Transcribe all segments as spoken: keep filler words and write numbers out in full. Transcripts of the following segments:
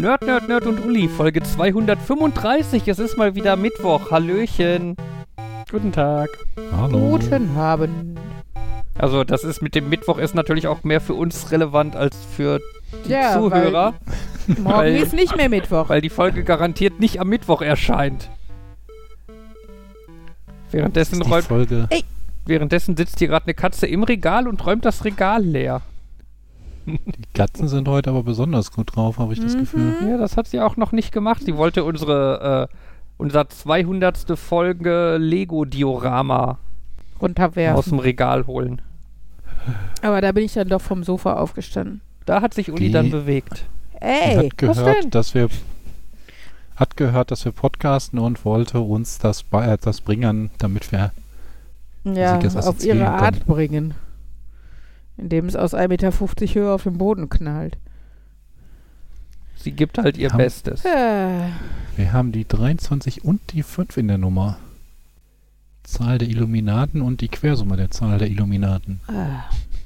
Nerd, Nerd, Nerd und Uli, Folge zweihundertfünfunddreißig. Es ist mal wieder Mittwoch. Hallöchen. Guten Tag. Hallo. Guten Abend. Also das ist mit dem Mittwoch ist natürlich auch mehr für uns relevant als für die Ja, Zuhörer. Morgen Weil- ist nicht mehr Mittwoch. Weil die Folge garantiert nicht am Mittwoch erscheint. Währenddessen, Die räumt, Folge. währenddessen sitzt hier gerade eine Katze im Regal und räumt das Regal leer. Die Katzen sind heute aber besonders gut drauf, habe ich das Mhm. Gefühl. Ja, das hat sie auch noch nicht gemacht. Sie wollte unsere, äh, unser zweihundertste Folge Lego-Diorama aus Runterwerfen. dem Regal holen. Aber da bin ich dann doch vom Sofa aufgestanden. Da hat sich Uli Die- dann bewegt. Die Ey, hat was denn? gehört, dass wir hat gehört, dass wir podcasten und wollte uns das, bei, äh, das bringen, damit wir Ja, sie das auf assoziieren ihre Art können. bringen. Indem es aus ein Meter fünfzig Höhe auf den Boden knallt. Sie gibt halt ihr Ja. Bestes. Äh, wir haben die dreiundzwanzig und die fünf in der Nummer. Zahl der Illuminaten und die Quersumme der Zahl der Illuminaten. ah.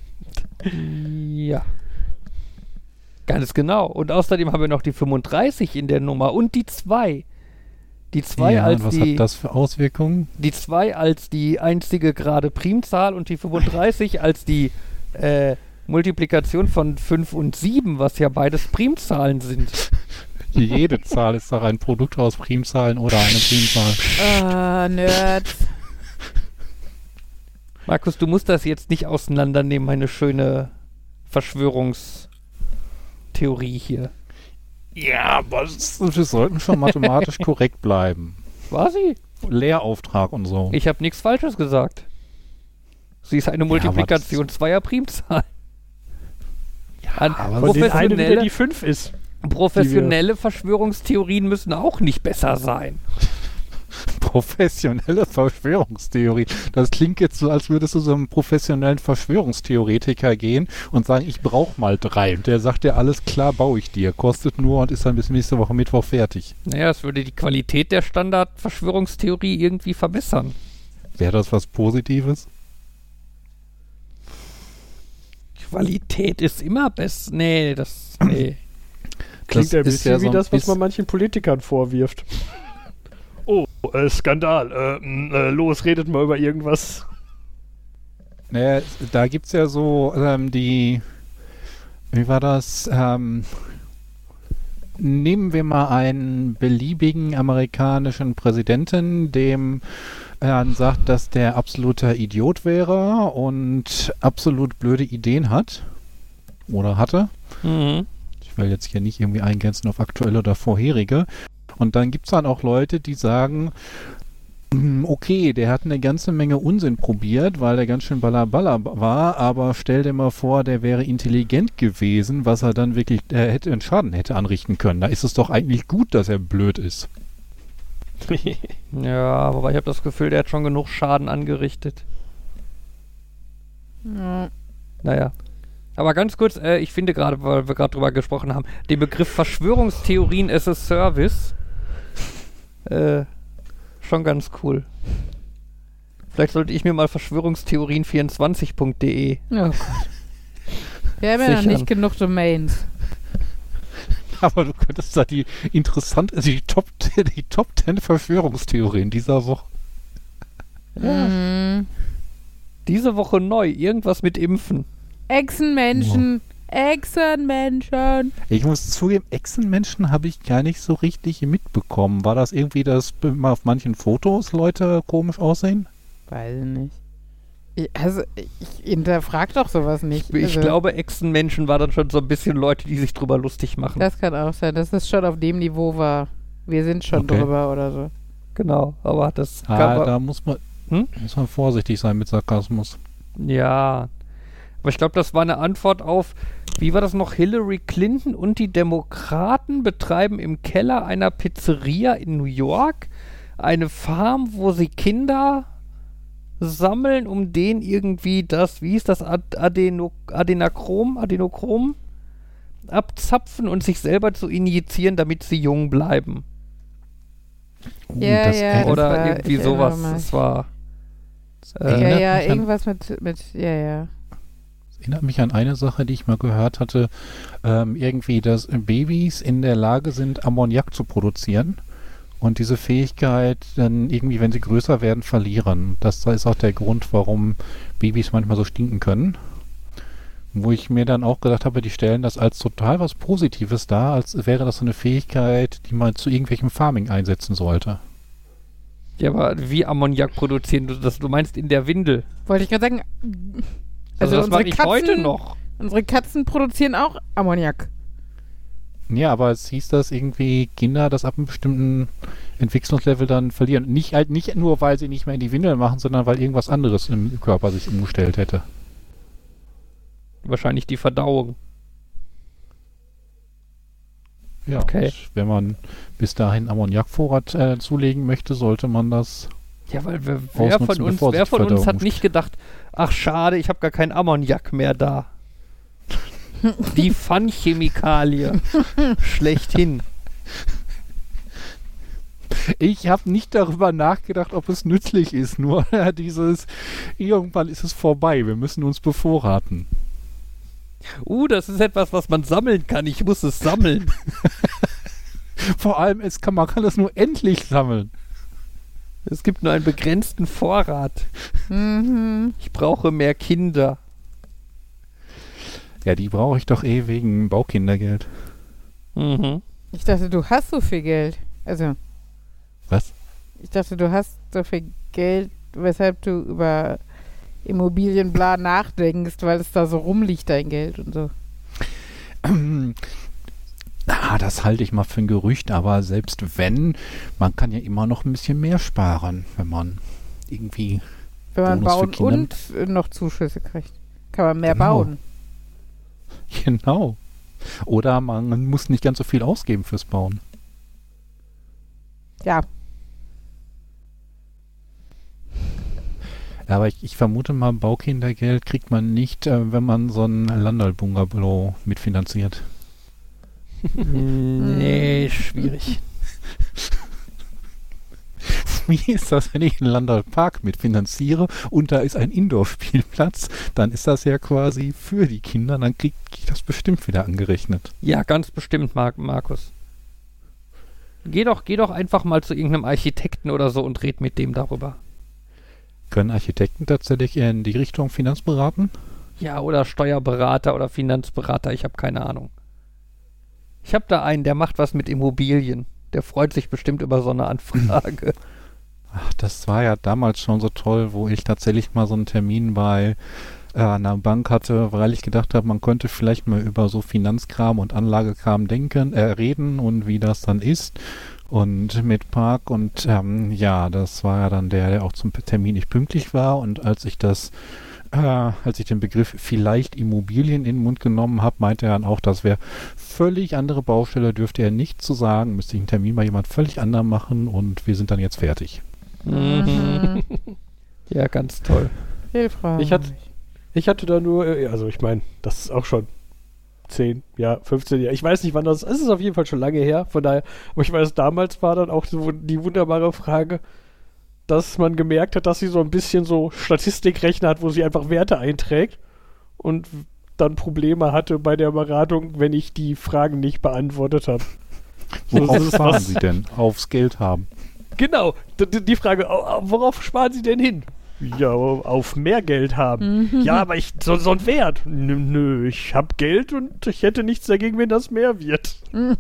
Ja. Ganz genau. Und außerdem haben wir noch die fünfunddreißig in der Nummer und die zwei. Die zwei Ja, als und was die hat das für Auswirkungen? die zwei als die einzige gerade Primzahl und die fünfunddreißig als die äh, Multiplikation von fünf und sieben, was ja beides Primzahlen sind. Jede Zahl ist doch ein Produkt aus Primzahlen oder eine Primzahl. Ah, Nerds. Markus, du musst das jetzt nicht auseinandernehmen, meine schöne Verschwörungstheorie hier. Ja, aber es- wir sollten schon mathematisch korrekt bleiben. War sie? Lehrauftrag und so. Ich habe nichts Falsches gesagt. Sie ist eine Multiplikation zweier Primzahlen. An aber Von den einen wieder professionelle, die fünf ist. professionelle Verschwörungstheorien müssen auch nicht besser sein. Professionelle Verschwörungstheorie. Das klingt jetzt so, als würdest du so einem professionellen Verschwörungstheoretiker gehen und sagen, ich brauche mal drei. Und der sagt dir, alles klar, baue ich dir. Kostet nur und ist dann bis nächste Woche Mittwoch fertig. Naja, es würde die Qualität der Standard-Verschwörungstheorie irgendwie verbessern. Wäre das was Positives? Qualität ist immer besser. Nee, das. Nee. Klingt Das ein ist bisschen ja so wie ein das, was bisschen- man manchen Politikern vorwirft. Oh, äh, Skandal. Äh, mh, äh, los, redet mal über irgendwas. Naja, es- da gibt es ja so ähm, die, wie war das? Ähm, nehmen wir mal einen beliebigen amerikanischen Präsidenten, dem er sagt, dass der absoluter Idiot wäre und absolut blöde Ideen hat oder hatte. Mhm. Ich will jetzt hier nicht irgendwie eingrenzen auf aktuelle oder vorherige. Und dann gibt es dann auch Leute, die sagen, "Hm, okay, der hat eine ganze Menge Unsinn probiert, weil der ganz schön ballerballer war, aber stell dir mal vor, der wäre intelligent gewesen, was er dann wirklich, er hätte einen Schaden hätte anrichten können. Da ist es doch eigentlich gut, dass er blöd ist." Ja, aber ich habe das Gefühl, der hat schon genug Schaden angerichtet. Ja. Naja. Aber ganz kurz, äh, ich finde gerade, weil wir gerade drüber gesprochen haben, den Begriff Verschwörungstheorien as a Service äh, schon ganz cool. Vielleicht sollte ich mir mal Verschwörungstheorien vierundzwanzig punkt de Oh Gott. Wir haben ja noch Sichern. nicht genug Domains. Aber du könntest da die interessant, also die Top, die Top zehn Verschwörungstheorien dieser Woche. Ja. Mhm. Diese Woche neu, irgendwas mit Impfen. Echsenmenschen. Echsenmenschen. Ich muss zugeben, Echsenmenschen habe ich gar nicht so richtig mitbekommen. War das irgendwie, dass mal auf manchen Fotos Leute komisch aussehen? Weiß ich nicht. Ich, also, ich hinterfrag doch sowas nicht. Ich also, glaube, Echsenmenschen war dann schon so ein bisschen Leute, die sich drüber lustig machen. Das kann auch sein, dass es schon auf dem Niveau war. Wir sind schon Okay. drüber oder so. Genau, aber das Ah, kann da muss man, Hm? muss man vorsichtig sein mit Sarkasmus. Ja. Aber ich glaube, das war eine Antwort auf, wie war das noch? Hillary Clinton und die Demokraten betreiben im Keller einer Pizzeria in New York eine Farm, wo sie Kinder sammeln, um denen irgendwie das, wie ist das, Ad Adeno Adenachrom, Adenochrom abzapfen und sich selber zu injizieren, damit sie jung bleiben. Oh, Ja, das ja, erinnert- das Oder war- irgendwie ich erinnere sowas. mich. Das war. das Äh, Ja, erinnert ja, mich an- irgendwas mit, mit, ja, ja. Das erinnert mich an eine Sache, die ich mal gehört hatte, ähm, irgendwie, dass Babys in der Lage sind, Ammoniak zu produzieren und diese Fähigkeit dann irgendwie, wenn sie größer werden, verlieren. Das ist auch der Grund, warum Babys manchmal so stinken können. Wo ich mir dann auch gedacht habe, die stellen das als total was Positives dar, als wäre das so eine Fähigkeit, die man zu irgendwelchem Farming einsetzen sollte. Ja, aber wie Ammoniak produzieren? Du, das, du meinst in der Windel? Wollte ich gerade sagen. Also, Also, das unsere mache ich Katzen, heute noch. Unsere Katzen produzieren auch Ammoniak. Ja, aber es hieß, dass irgendwie Kinder das ab einem bestimmten Entwicklungslevel dann verlieren. Nicht halt nicht nur, weil sie nicht mehr in die Windel machen, sondern weil irgendwas anderes im Körper sich umgestellt hätte. Wahrscheinlich die Verdauung. Ja, Okay. und wenn man bis dahin Ammoniakvorrat äh, zulegen möchte, sollte man das. Ja, weil wer, wer Ausnutzen, von uns, bevor wer sich von uns Verdauung hat nicht gedacht, ach schade, ich habe gar kein Ammoniak mehr da. Die Fun-Chemikalie. Schlechthin. Ich habe nicht darüber nachgedacht, ob es nützlich ist. Nur dieses, irgendwann ist es vorbei. Wir müssen uns bevorraten. Uh, das ist etwas, was man sammeln kann. Ich muss es sammeln. Vor allem, es kann, man kann es nur endlich sammeln. Es gibt nur einen begrenzten Vorrat. Mhm. Ich brauche mehr Kinder. Ja, die brauche ich doch eh wegen Baukindergeld. Mhm. Ich dachte, du hast so viel Geld. Also, Was? ich dachte, du hast so viel Geld, weshalb du über Immobilien bla nachdenkst, weil es da so rumliegt, dein Geld und so. Ah, das halte ich mal für ein Gerücht, aber selbst wenn, man kann ja immer noch ein bisschen mehr sparen, wenn man irgendwie Wenn man Bonus für bauen Kinder. und äh, noch Zuschüsse kriegt, kann man mehr Genau. bauen. Genau. Oder man muss nicht ganz so viel ausgeben fürs Bauen. Ja, Aber ich, ich vermute mal, Baukindergeld kriegt man nicht, äh, wenn man so ein Landal-Bungalow mitfinanziert. Nee, schwierig. Wie ist das, wenn ich einen Landal-Park mitfinanziere und da ist ein Indoor-Spielplatz? Dann ist das ja quasi für die Kinder, dann kriege ich das bestimmt wieder angerechnet. Ja, ganz bestimmt, Mar Markus. Geh doch, geh doch einfach mal zu irgendeinem Architekten oder so und red mit dem darüber. Können Architekten tatsächlich in die Richtung Finanz beraten? Ja, oder Steuerberater oder Finanzberater, ich habe keine Ahnung. Ich habe da einen, der macht was mit Immobilien. Der freut sich bestimmt über so eine Anfrage. Ach, das war ja damals schon so toll, wo ich tatsächlich mal so einen Termin bei äh, einer Bank hatte, weil ich gedacht habe, man könnte vielleicht mal über so Finanzkram und Anlagekram denken, äh, reden und wie das dann ist. Und mit Park und ähm, ja, das war ja dann der, der auch zum Termin nicht pünktlich war. Und als ich das, äh, als ich den Begriff vielleicht Immobilien in den Mund genommen habe, meinte er dann auch, das wäre völlig andere Baustelle, dürfte er nicht zu sagen, müsste ich einen Termin bei jemand völlig anderem machen und wir sind dann jetzt fertig. Mhm. Ja, ganz toll. hilfreich. Ich hatte, ich hatte da nur, äh, also ich meine, das ist auch schon zehn, ja, fünfzehn Jahre. Ich weiß nicht, wann das ist. Es ist auf jeden Fall schon lange her. Von daher, aber ich weiß, damals war dann auch so die wunderbare Frage, dass man gemerkt hat, dass sie so ein bisschen so Statistikrechner hat, wo sie einfach Werte einträgt und dann Probleme hatte bei der Beratung, wenn ich die Fragen nicht beantwortet habe. Worauf fahren Sie denn? Aufs Geld haben. Genau, d- die Frage, worauf sparen Sie denn hin? Ja, auf mehr Geld haben. Mhm. Ja, aber ich, so, so ein Wert. Nö, nö, ich habe Geld und ich hätte nichts dagegen, wenn das mehr wird.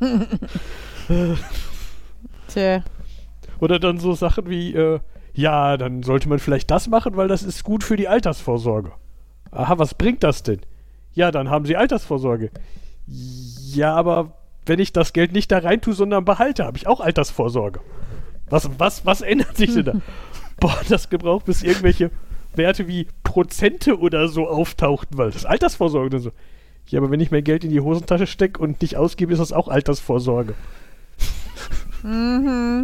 Tja. Oder dann so Sachen wie, äh, ja, dann sollte man vielleicht das machen, weil das ist gut für die Altersvorsorge. Aha, was bringt das denn? Ja, dann haben Sie Altersvorsorge. Ja, aber wenn ich das Geld nicht da rein tue, sondern behalte, habe ich auch Altersvorsorge. Was, was, was ändert sich denn da? Boah, das gebraucht, bis irgendwelche Werte wie Prozente oder so auftauchten, weil das Altersvorsorge und so. Ja, aber wenn ich mein Geld in die Hosentasche stecke und nicht ausgebe, ist das auch Altersvorsorge. Mhm.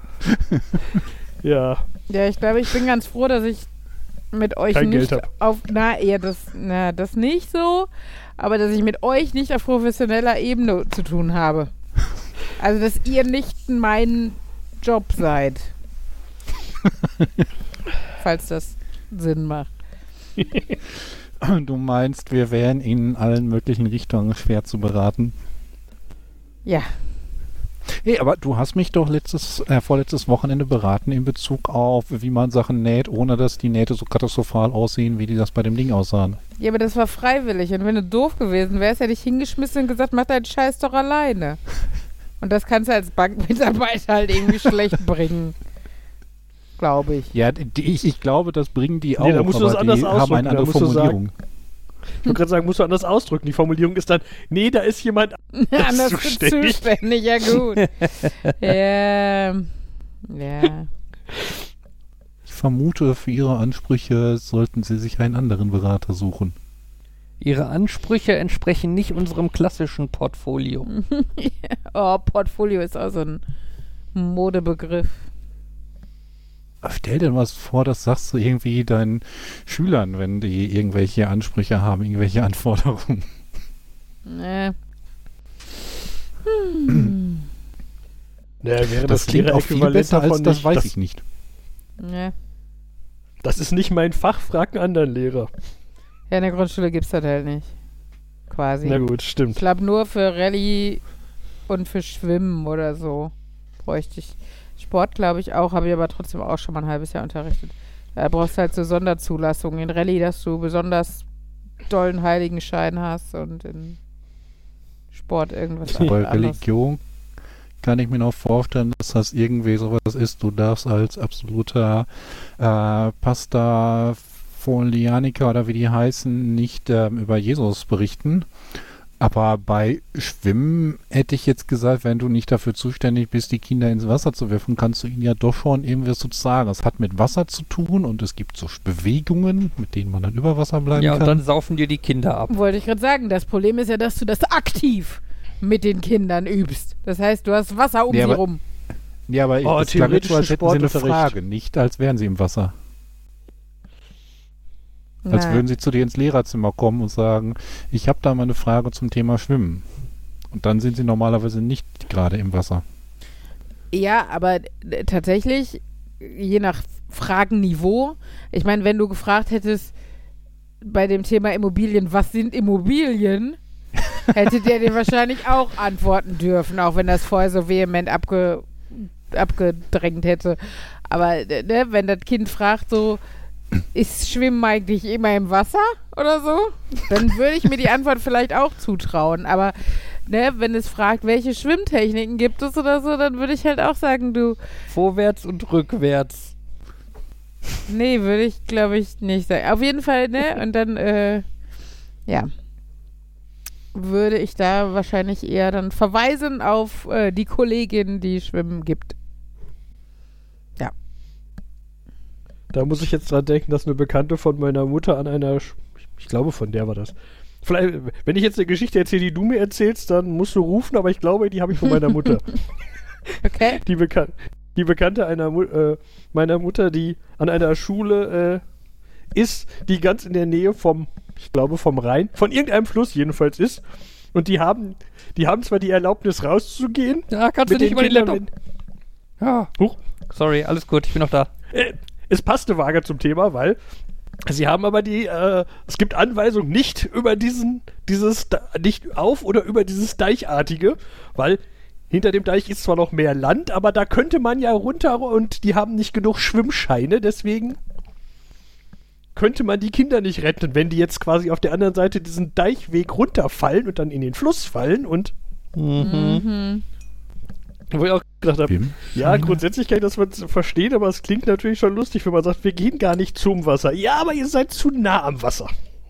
Ja. Ja, ich glaube, ich bin ganz froh, dass ich mit euch Kein nicht Geld hab. auf, na, eher das, na, das nicht so, aber dass ich mit euch nicht auf professioneller Ebene zu tun habe. Also, dass ihr nicht mein Job seid. Falls das Sinn macht. Du meinst, wir wären in allen möglichen Richtungen schwer zu beraten? Ja. Hey, aber du hast mich doch letztes, äh, vorletztes Wochenende beraten in Bezug auf, wie man Sachen näht, ohne dass die Nähte so katastrophal aussehen, wie die das bei dem Ding aussahen. Ja, aber das war freiwillig. Und wenn du doof gewesen wärst, hätte ich hingeschmissen und gesagt, mach deinen Scheiß doch alleine. Und das kannst du als Bankmitarbeiter halt irgendwie schlecht bringen. Glaube ich. Ja, die, ich, ich glaube, das bringen die auch, Nee, da musst du aber das anders die haben ausdrücken, eine da andere musst du Formulierung. Ich wollte gerade sagen, musst du anders ausdrücken. Die Formulierung ist dann, nee, da ist jemand Anders zuständig. zuständig. Ja, gut. ja. Ja. Ich vermute, für ihre Ansprüche sollten sie sich einen anderen Berater suchen. Ihre Ansprüche entsprechen nicht unserem klassischen Portfolio. Oh, Portfolio ist auch so ein Modebegriff. Stell dir was vor, das sagst du irgendwie deinen Schülern, wenn die irgendwelche Ansprüche haben, irgendwelche Anforderungen. Nee. Hm. Naja, wäre Das das, klingt auch viel Lehräquivalent besser als davon das nicht, weiß das, ich nicht. Nee. Das ist nicht mein Fach, frag einen anderen Lehrer. Ja, in der Grundschule gibt es das halt nicht. Quasi. Na gut, Ich stimmt. glaube, nur für Rallye und für Schwimmen oder so bräuchte ich. Sport, glaube ich, auch, habe ich aber trotzdem auch schon mal ein halbes Jahr unterrichtet. Da brauchst du halt so Sonderzulassungen. In Rallye, dass du besonders dollen Heiligenschein hast und in Sport irgendwas Bei anderes. Religion kann ich mir noch vorstellen, dass das irgendwie sowas ist. Du darfst als absoluter äh, Pastor Folianiker oder wie die heißen, nicht ähm, über Jesus berichten. Aber bei Schwimmen hätte ich jetzt gesagt, wenn du nicht dafür zuständig bist, die Kinder ins Wasser zu werfen, kannst du ihnen ja doch schon irgendwas zu sagen. Es hat mit Wasser zu tun und es gibt so Bewegungen, mit denen man dann über Wasser bleiben Ja, und kann. dann saufen dir die Kinder ab. Wollte ich gerade sagen, das Problem ist ja, dass du das aktiv mit den Kindern übst. Das heißt, du hast Wasser um Ja, sie aber- rum. Ja, aber Oh, es klang jetzt so, als hätten sie eine theoretischen Frage, nicht als wären sie im Wasser. Als Na, würden sie zu dir ins Lehrerzimmer kommen und sagen, ich habe da mal eine Frage zum Thema Schwimmen. Und dann sind sie normalerweise nicht gerade im Wasser. Ja, aber äh, tatsächlich, je nach Fragenniveau, ich meine, wenn du gefragt hättest bei dem Thema Immobilien, was sind Immobilien, hättet ihr dir wahrscheinlich auch antworten dürfen, auch wenn das vorher so vehement abge, abgedrängt hätte. Aber äh, ne, wenn das Kind fragt so, ist Schwimmen eigentlich immer im Wasser oder so, dann würde ich mir die Antwort vielleicht auch zutrauen. Aber ne, wenn es fragt, welche Schwimmtechniken gibt es oder so, dann würde ich halt auch sagen, du, Vorwärts und rückwärts. nee, würde ich, glaube ich, nicht sagen. Auf jeden Fall, ne, und dann, äh, ja, würde ich da wahrscheinlich eher dann verweisen auf äh, die Kollegin, die Schwimmen gibt. Da muss ich jetzt dran denken, dass eine Bekannte von meiner Mutter an einer, Sch- ich glaube von der war das. Vielleicht, wenn ich jetzt eine Geschichte erzähle, die du mir erzählst, dann musst du rufen, aber ich glaube, die habe ich von meiner Mutter. Okay? Die, Bekan die Bekannte einer Mu äh, meiner Mutter, die an einer Schule äh, ist, die ganz in der Nähe vom, ich glaube vom Rhein, von irgendeinem Fluss jedenfalls ist. Und die haben, die haben zwar die Erlaubnis rauszugehen. Ja, kannst du mit nicht den über den Kindern, Laptop. Ja. Huch. Sorry, alles gut, ich bin noch da. Äh, es passte vage zum Thema, weil sie haben aber die, äh, es gibt Anweisungen nicht über diesen, dieses, Da- nicht auf oder über dieses Deichartige, weil hinter dem Deich ist zwar noch mehr Land, aber da könnte man ja runter und die haben nicht genug Schwimmscheine, deswegen könnte man die Kinder nicht retten, wenn die jetzt quasi auf der anderen Seite diesen Deichweg runterfallen und dann in den Fluss fallen und Mhm. Mhm. wo ich auch gedacht habe, Schwimmen? ja, grundsätzlich kann ich das was verstehen, aber es klingt natürlich schon lustig, wenn man sagt, wir gehen gar nicht zum Wasser. Ja, aber ihr seid zu nah am Wasser.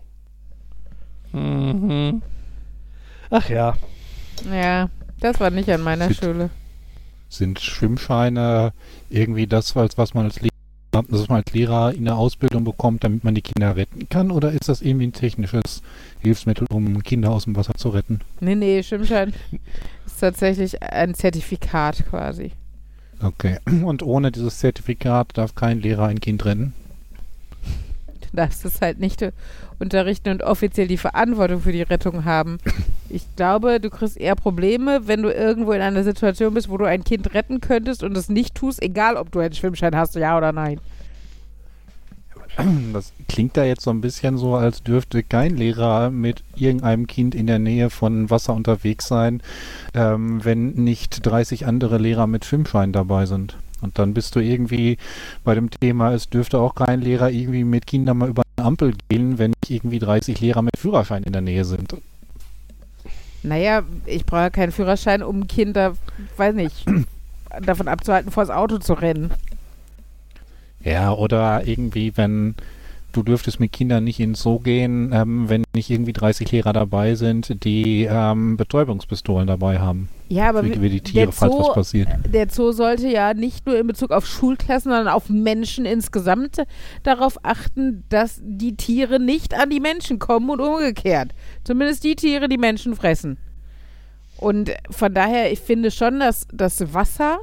Mhm. Ach ja. Ja, das war nicht an meiner Fit. Schule. Sind Schwimmscheine irgendwie das, was was man als Lehrer, das man als Lehrer in der Ausbildung bekommt, damit man die Kinder retten kann? Oder ist das irgendwie ein technisches Hilfsmittel, um Kinder aus dem Wasser zu retten? Nee, nee, Schwimmschein ist tatsächlich ein Zertifikat quasi. Okay. Und ohne dieses Zertifikat darf kein Lehrer ein Kind retten? Du darfst es halt nicht äh, unterrichten und offiziell die Verantwortung für die Rettung haben. Ich glaube, du kriegst eher Probleme, wenn du irgendwo in einer Situation bist, wo du ein Kind retten könntest und es nicht tust, egal ob du einen Schwimmschein hast, ja oder nein. Das klingt da jetzt so ein bisschen so, als dürfte kein Lehrer mit irgendeinem Kind in der Nähe von Wasser unterwegs sein, ähm, wenn nicht dreißig andere Lehrer mit Schwimmschein dabei sind. Und dann bist du irgendwie bei dem Thema, es dürfte auch kein Lehrer irgendwie mit Kindern mal über eine Ampel gehen, wenn nicht irgendwie dreißig Lehrer mit Führerschein in der Nähe sind. Naja, ich brauche ja keinen Führerschein, um Kinder, weiß nicht, davon abzuhalten, vors Auto zu rennen. Ja, oder irgendwie, wenn du dürftest mit Kindern nicht ins Zoo gehen, ähm, wenn nicht irgendwie dreißig Lehrer dabei sind, die ähm, Betäubungspistolen dabei haben. Ja, aber für die Tiere, der falls Zoo, was passiert. Der Zoo sollte ja nicht nur in Bezug auf Schulklassen, sondern auf Menschen insgesamt darauf achten, dass die Tiere nicht an die Menschen kommen und umgekehrt. Zumindest die Tiere, die Menschen fressen. Und von daher, ich finde schon, dass das Wasser,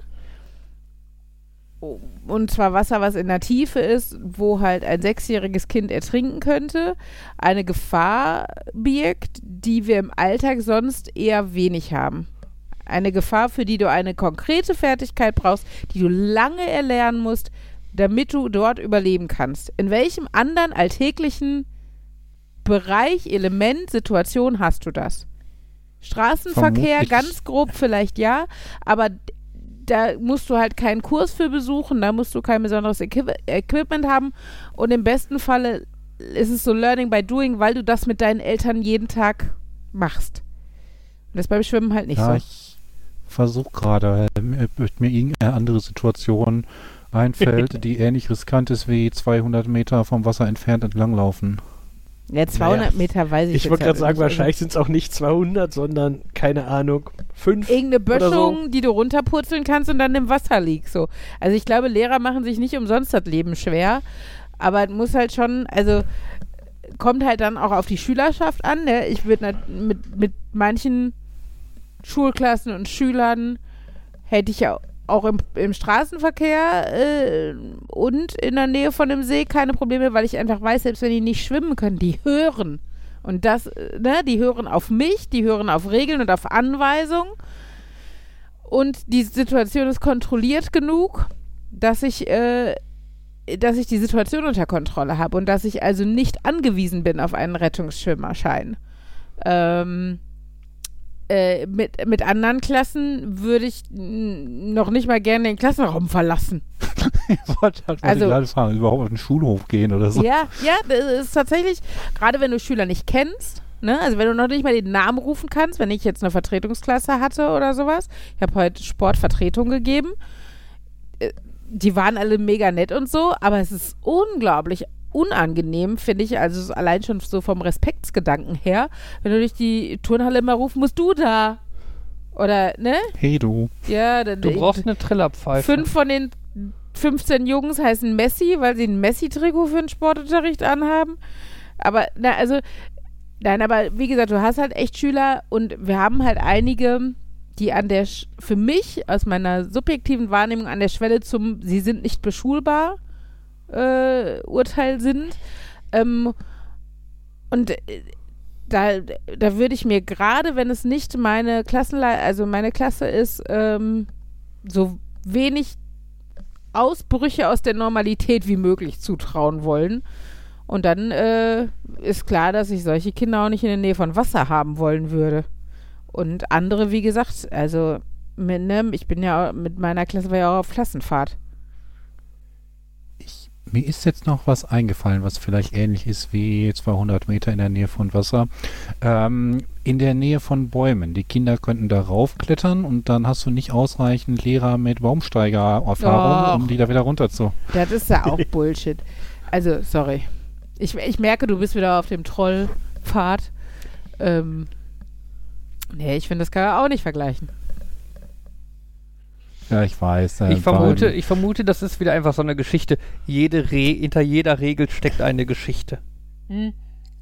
und zwar Wasser, was in der Tiefe ist, wo halt ein sechsjähriges Kind ertrinken könnte, eine Gefahr birgt, die wir im Alltag sonst eher wenig haben. Eine Gefahr, für die du eine konkrete Fertigkeit brauchst, die du lange erlernen musst, damit du dort überleben kannst. In welchem anderen alltäglichen Bereich, Element, Situation hast du das? Straßenverkehr, Vermutlich. ganz grob vielleicht ja, aber da musst du halt keinen Kurs für besuchen, da musst du kein besonderes Equi- Equipment haben und im besten Falle ist es so Learning by Doing, weil du das mit deinen Eltern jeden Tag machst. Und das ist beim Schwimmen halt nicht ja, so. Ich versuche gerade, äh, ob mir irgendeine andere Situation einfällt, die ähnlich riskant ist wie zweihundert Meter vom Wasser entfernt entlanglaufen. Ja, zweihundert Naja, Meter weiß ich Ich jetzt wollte halt gerade sagen, nicht. wahrscheinlich sind es auch nicht zweihundert, sondern, keine Ahnung, fünf Irgendeine oder Böschung, so. die du runterpurzeln kannst und dann im Wasser liegst. So. Also ich glaube, Lehrer machen sich nicht umsonst das Leben schwer, aber es muss halt schon, also kommt halt dann auch auf die Schülerschaft an. Ne? Ich würde mit, mit manchen Schulklassen und Schülern hätte ich ja auch im, im Straßenverkehr äh, und in der Nähe von dem See keine Probleme, weil ich einfach weiß, selbst wenn die nicht schwimmen können, die hören. Und das, äh, ne, die hören auf mich, die hören auf Regeln und auf Anweisungen. Und die Situation ist kontrolliert genug, dass ich, äh, dass ich die Situation unter Kontrolle habe und dass ich also nicht angewiesen bin auf einen Rettungsschwimmerschein. Ähm, Äh, mit, mit anderen Klassen würde ich n- noch nicht mal gerne den Klassenraum verlassen. Ich wollte halt Also- gerade fragen, überhaupt auf den Schulhof gehen oder so. Ja, ja, das ist tatsächlich, gerade wenn du Schüler nicht kennst, ne, also wenn du noch nicht mal den Namen rufen kannst, wenn ich jetzt eine Vertretungsklasse hatte oder sowas, ich habe heute Sportvertretung gegeben, äh, die waren alle mega nett und so, aber es ist unglaublich unangenehm, finde ich, also allein schon so vom Respektsgedanken her, wenn du durch die Turnhalle immer rufen musst, du da. Oder, ne? Hey du. Ja, dann Du brauchst eine Trillerpfeife. fünf von den fünfzehn Jungs heißen Messi, weil sie ein Messi-Trikot für den Sportunterricht anhaben. Aber, na, also, nein, aber wie gesagt, du hast halt echt Schüler und wir haben halt einige, die an der, Sch- für mich, aus meiner subjektiven Wahrnehmung, an der Schwelle zum, sie sind nicht beschulbar, Äh, Urteil sind. Ähm, und äh, da, da würde ich mir gerade, wenn es nicht meine Klassenle- also meine Klasse ist, ähm, so wenig Ausbrüche aus der Normalität wie möglich zutrauen wollen. Und dann äh, ist klar, dass ich solche Kinder auch nicht in der Nähe von Wasser haben wollen würde. Und andere, wie gesagt, also mit, ne, ich bin ja mit meiner Klasse war ja auch auf Klassenfahrt. Mir ist jetzt noch was eingefallen, was vielleicht ähnlich ist wie zweihundert Meter in der Nähe von Wasser. Ähm, in der Nähe von Bäumen. Die Kinder könnten da raufklettern und dann hast du nicht ausreichend Lehrer mit Baumsteiger-Erfahrung, Och. um die da wieder runter zu. Das ist ja auch Bullshit. Also, sorry. Ich, ich merke, du bist wieder auf dem Trollpfad. Ähm, nee, ich finde, das kann man auch nicht vergleichen. Ja, ich weiß. Äh, Ich vermute, beim- ich vermute, das ist wieder einfach so eine Geschichte. Jede Re hinter jeder Regel steckt eine Geschichte. Hm.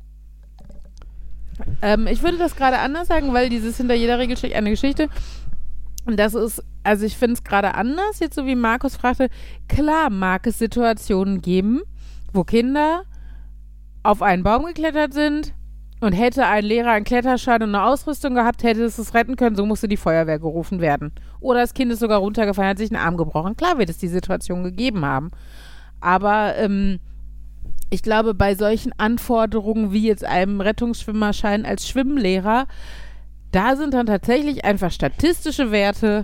Ähm, ich würde das gerade anders sagen, weil dieses hinter jeder Regel steckt eine Geschichte. Und das ist, also ich finde es gerade anders, jetzt so wie Markus fragte, klar mag es Situationen geben, wo Kinder auf einen Baum geklettert sind und hätte ein Lehrer einen Kletterschein und eine Ausrüstung gehabt, hätte es es retten können, so musste die Feuerwehr gerufen werden. Oder das Kind ist sogar runtergefallen, hat sich einen Arm gebrochen. Klar wird es die Situation gegeben haben. Aber ähm, ich glaube, bei solchen Anforderungen wie jetzt einem Rettungsschwimmerschein als Schwimmlehrer, da sind dann tatsächlich einfach statistische Werte.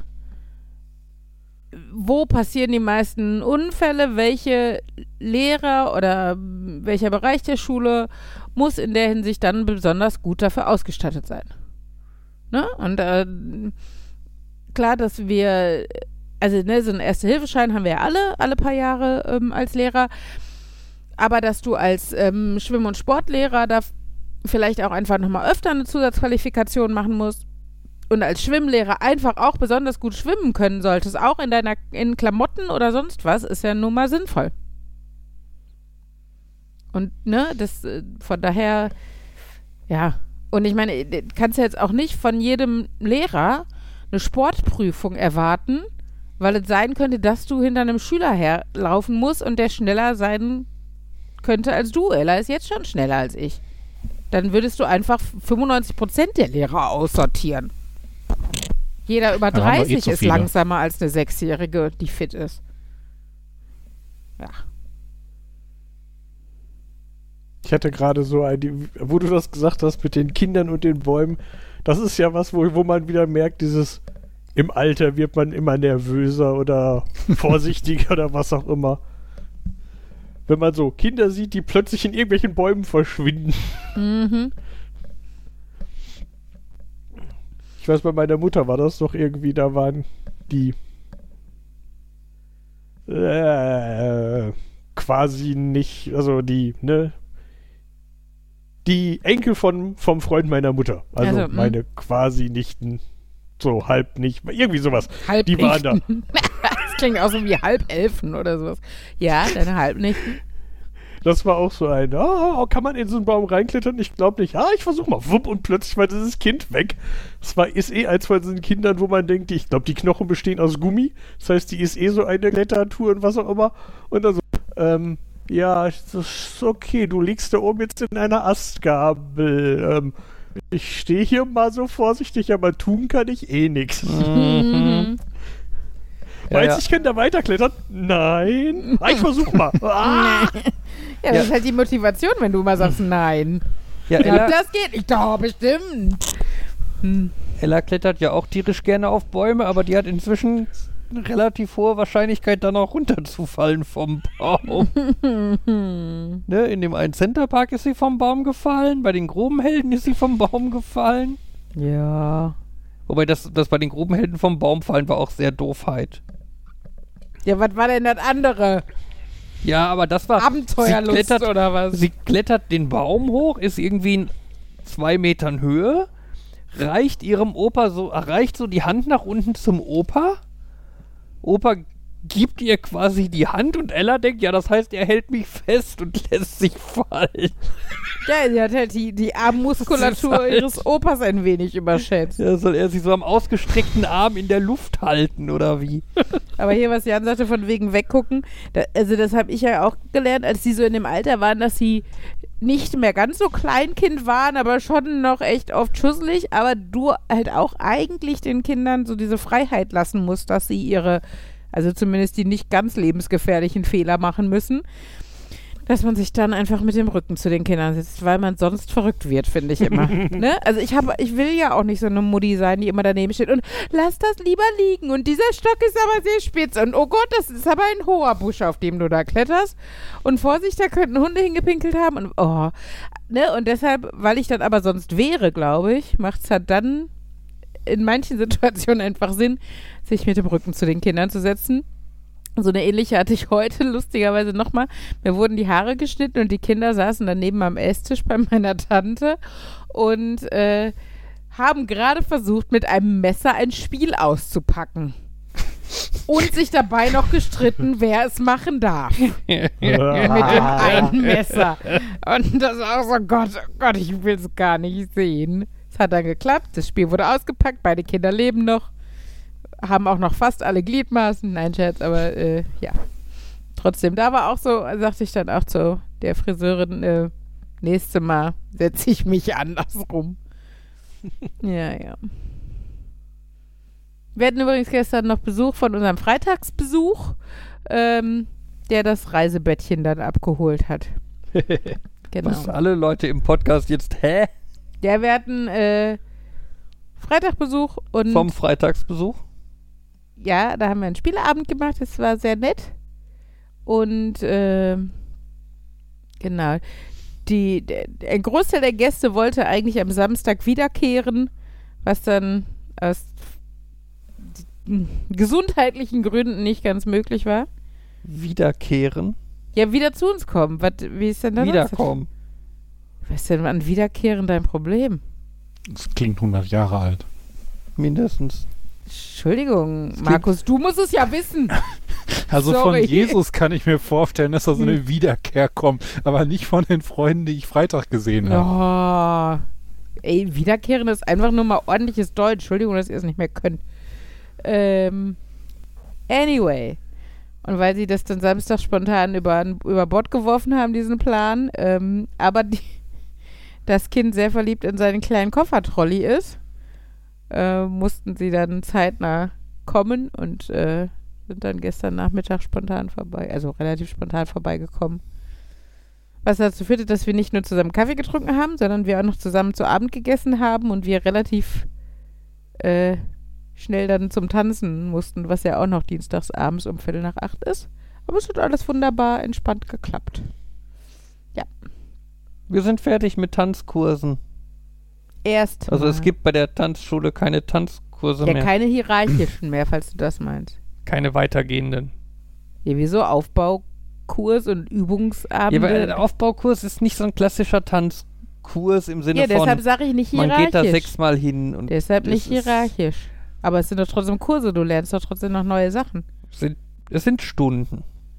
Wo passieren die meisten Unfälle? Welche Lehrer oder welcher Bereich der Schule muss in der Hinsicht dann besonders gut dafür ausgestattet sein? Ne? Und äh, klar, dass wir, also ne, so einen Erste-Hilfe-Schein haben wir ja alle, alle paar Jahre ähm, als Lehrer. Aber dass du als ähm, Schwimm- und Sportlehrer da vielleicht auch einfach nochmal öfter eine Zusatzqualifikation machen musst und als Schwimmlehrer einfach auch besonders gut schwimmen können solltest, auch in deiner in Klamotten oder sonst was, ist ja nun mal sinnvoll. Und ne, das äh, von daher, ja, und ich meine, du kannst ja jetzt auch nicht von jedem Lehrer eine Sportprüfung erwarten, weil es sein könnte, dass du hinter einem Schüler herlaufen musst und der schneller sein könnte als du. Ella ist jetzt schon schneller als ich. Dann würdest du einfach fünfundneunzig Prozent der Lehrer aussortieren. Jeder über Da haben wir eh dreißig zu ist viele. langsamer als eine Sechsjährige, die fit ist. Ja. Ich hatte gerade so eine, wo du das gesagt hast mit den Kindern und den Bäumen, das ist ja was, wo, wo man wieder merkt, dieses, im Alter wird man immer nervöser oder vorsichtiger oder was auch immer. Wenn man so Kinder sieht, die plötzlich in irgendwelchen Bäumen verschwinden. Mhm. Ich weiß, bei meiner Mutter war das doch irgendwie, da waren die äh, quasi nicht, also die, ne, die Enkel von, vom Freund meiner Mutter. Also, Also, meine quasi Nichten, so halb nicht, irgendwie sowas. Halb Die waren da. Das klingt auch so wie Halbelfen oder sowas. Ja, deine Halbnichten. Das war auch so ein, oh, kann man in so einen Baum reinklettern? Ich glaube nicht. Ah, ich versuche mal. Wupp, und plötzlich war dieses Kind weg. Das war, ist eh eins von diesen Kindern, wo man denkt, ich glaube, die Knochen bestehen aus Gummi. Das heißt, die ist eh so eine Klettertour und was auch immer. Und dann so, ähm, ja, das ist okay, du liegst da oben jetzt in einer Astgabel. Ähm, ich stehe hier mal so vorsichtig, aber tun kann ich eh nichts. Mhm. Ja, Meinst du, ja. ich kann da weiterklettern? Nein. Ah, ich versuch mal. Ah. Ja, das Ja. ist halt die Motivation, wenn du immer sagst, nein. Ja, Ja, Ella, das geht nicht. Doch, bestimmt. Hm. Ella klettert ja auch tierisch gerne auf Bäume, aber die hat inzwischen eine relativ hohe Wahrscheinlichkeit, dann auch runterzufallen vom Baum. Ne, in dem einen Centerpark ist sie vom Baum gefallen, bei den Grubenhelden ist sie vom Baum gefallen. Ja. Wobei das, das bei den Grubenhelden vom Baum fallen war auch sehr Doofheit. Ja, was war denn das andere? Ja, aber das war... Abenteuerlust sie klettert, oder was? Sie klettert den Baum hoch, ist irgendwie in zwei Metern Höhe, reicht ihrem Opa so, reicht so die Hand nach unten zum Opa. Opa gibt ihr quasi die Hand und Ella denkt, ja, das heißt, er hält mich fest und lässt sich fallen. Ja, sie hat halt die, die Armmuskulatur Das ist halt- ihres Opas ein wenig überschätzt. Ja, soll er sich so am ausgestreckten Arm in der Luft halten, oder wie? Aber hier, was Jan sagte, von wegen weggucken, da, also das habe ich ja auch gelernt, als sie so in dem Alter waren, dass sie nicht mehr ganz so Kleinkind waren, aber schon noch echt oft schusselig, aber du halt auch eigentlich den Kindern so diese Freiheit lassen musst, dass sie ihre, also zumindest die nicht ganz lebensgefährlichen Fehler machen müssen, dass man sich dann einfach mit dem Rücken zu den Kindern sitzt, weil man sonst verrückt wird, finde ich immer. Ne? Also ich habe, ich will ja auch nicht so eine Mutti sein, die immer daneben steht und lass das lieber liegen und dieser Stock ist aber sehr spitz und oh Gott, das ist aber ein hoher Busch, auf dem du da kletterst und Vorsicht, da könnten Hunde hingepinkelt haben und oh, ne? Und deshalb, weil ich dann aber sonst wäre, glaube ich, macht es halt dann in manchen Situationen einfach Sinn, sich mit dem Rücken zu den Kindern zu setzen. So eine ähnliche hatte ich heute lustigerweise nochmal. Mir wurden die Haare geschnitten und die Kinder saßen daneben am Esstisch bei meiner Tante und äh, haben gerade versucht, mit einem Messer ein Spiel auszupacken. Und sich dabei noch gestritten, wer es machen darf. Mit dem einen Messer. Und das auch so, Gott, oh Gott, ich will es gar nicht sehen. Es hat dann geklappt, das Spiel wurde ausgepackt, beide Kinder leben noch. Haben auch noch fast alle Gliedmaßen. Nein, Scherz, aber äh, ja. Trotzdem, da war auch so, sagte ich dann auch zu der Friseurin, äh, nächstes Mal setze ich mich andersrum. Ja, ja. Wir hatten übrigens gestern noch Besuch von unserem Freitagsbesuch, ähm, der das Reisebettchen dann abgeholt hat. Genau. Was alle Leute im Podcast jetzt, hä? Ja, wir hatten äh, Freitagbesuch und Vom Freitagsbesuch? ja, da haben wir einen Spieleabend gemacht, das war sehr nett. Und äh, genau, die, der, ein Großteil der Gäste wollte eigentlich am Samstag wiederkehren, was dann aus d- gesundheitlichen Gründen nicht ganz möglich war. Wiederkehren? Ja, wieder zu uns kommen. Was, wie ist denn das? Wiederkommen. Was ist denn an Wiederkehren dein Problem? Das klingt hundert Jahre alt. Mindestens. Entschuldigung, Markus, du musst es ja wissen. Also Sorry. von Jesus kann ich mir vorstellen, dass da so eine Wiederkehr kommt, aber nicht von den Freunden, die ich Freitag gesehen habe. Oh. Ey, Wiederkehren ist einfach nur mal ordentliches Deutsch. Entschuldigung, dass ihr es nicht mehr könnt. Ähm, anyway. Und weil sie das dann Samstag spontan über, über Bord geworfen haben, diesen Plan, ähm, aber die, das Kind sehr verliebt in seinen kleinen Koffertrolley ist, äh, mussten sie dann zeitnah kommen und äh, sind dann gestern Nachmittag spontan vorbei, also relativ spontan vorbeigekommen. Was dazu führte, dass wir nicht nur zusammen Kaffee getrunken haben, sondern wir auch noch zusammen zu Abend gegessen haben und wir relativ äh, schnell dann zum Tanzen mussten, was ja auch noch dienstags abends um Viertel nach acht ist. Aber es hat alles wunderbar entspannt geklappt. Ja. Wir sind fertig mit Tanzkursen. Erst. Also mal. es gibt bei der Tanzschule keine Tanzkurse ja mehr. keine hierarchischen mehr, falls du das meinst. Keine weitergehenden. Ja, wieso? Aufbaukurs und Ja, Übungsabende. aber der Aufbaukurs ist nicht so ein klassischer Tanzkurs im Sinne Ja, von, deshalb sage ich nicht man hierarchisch. geht da sechsmal hin. Und Deshalb das nicht ist- hierarchisch. Aber es sind doch trotzdem Kurse, du lernst doch trotzdem noch neue Sachen. Sind, es sind Stunden.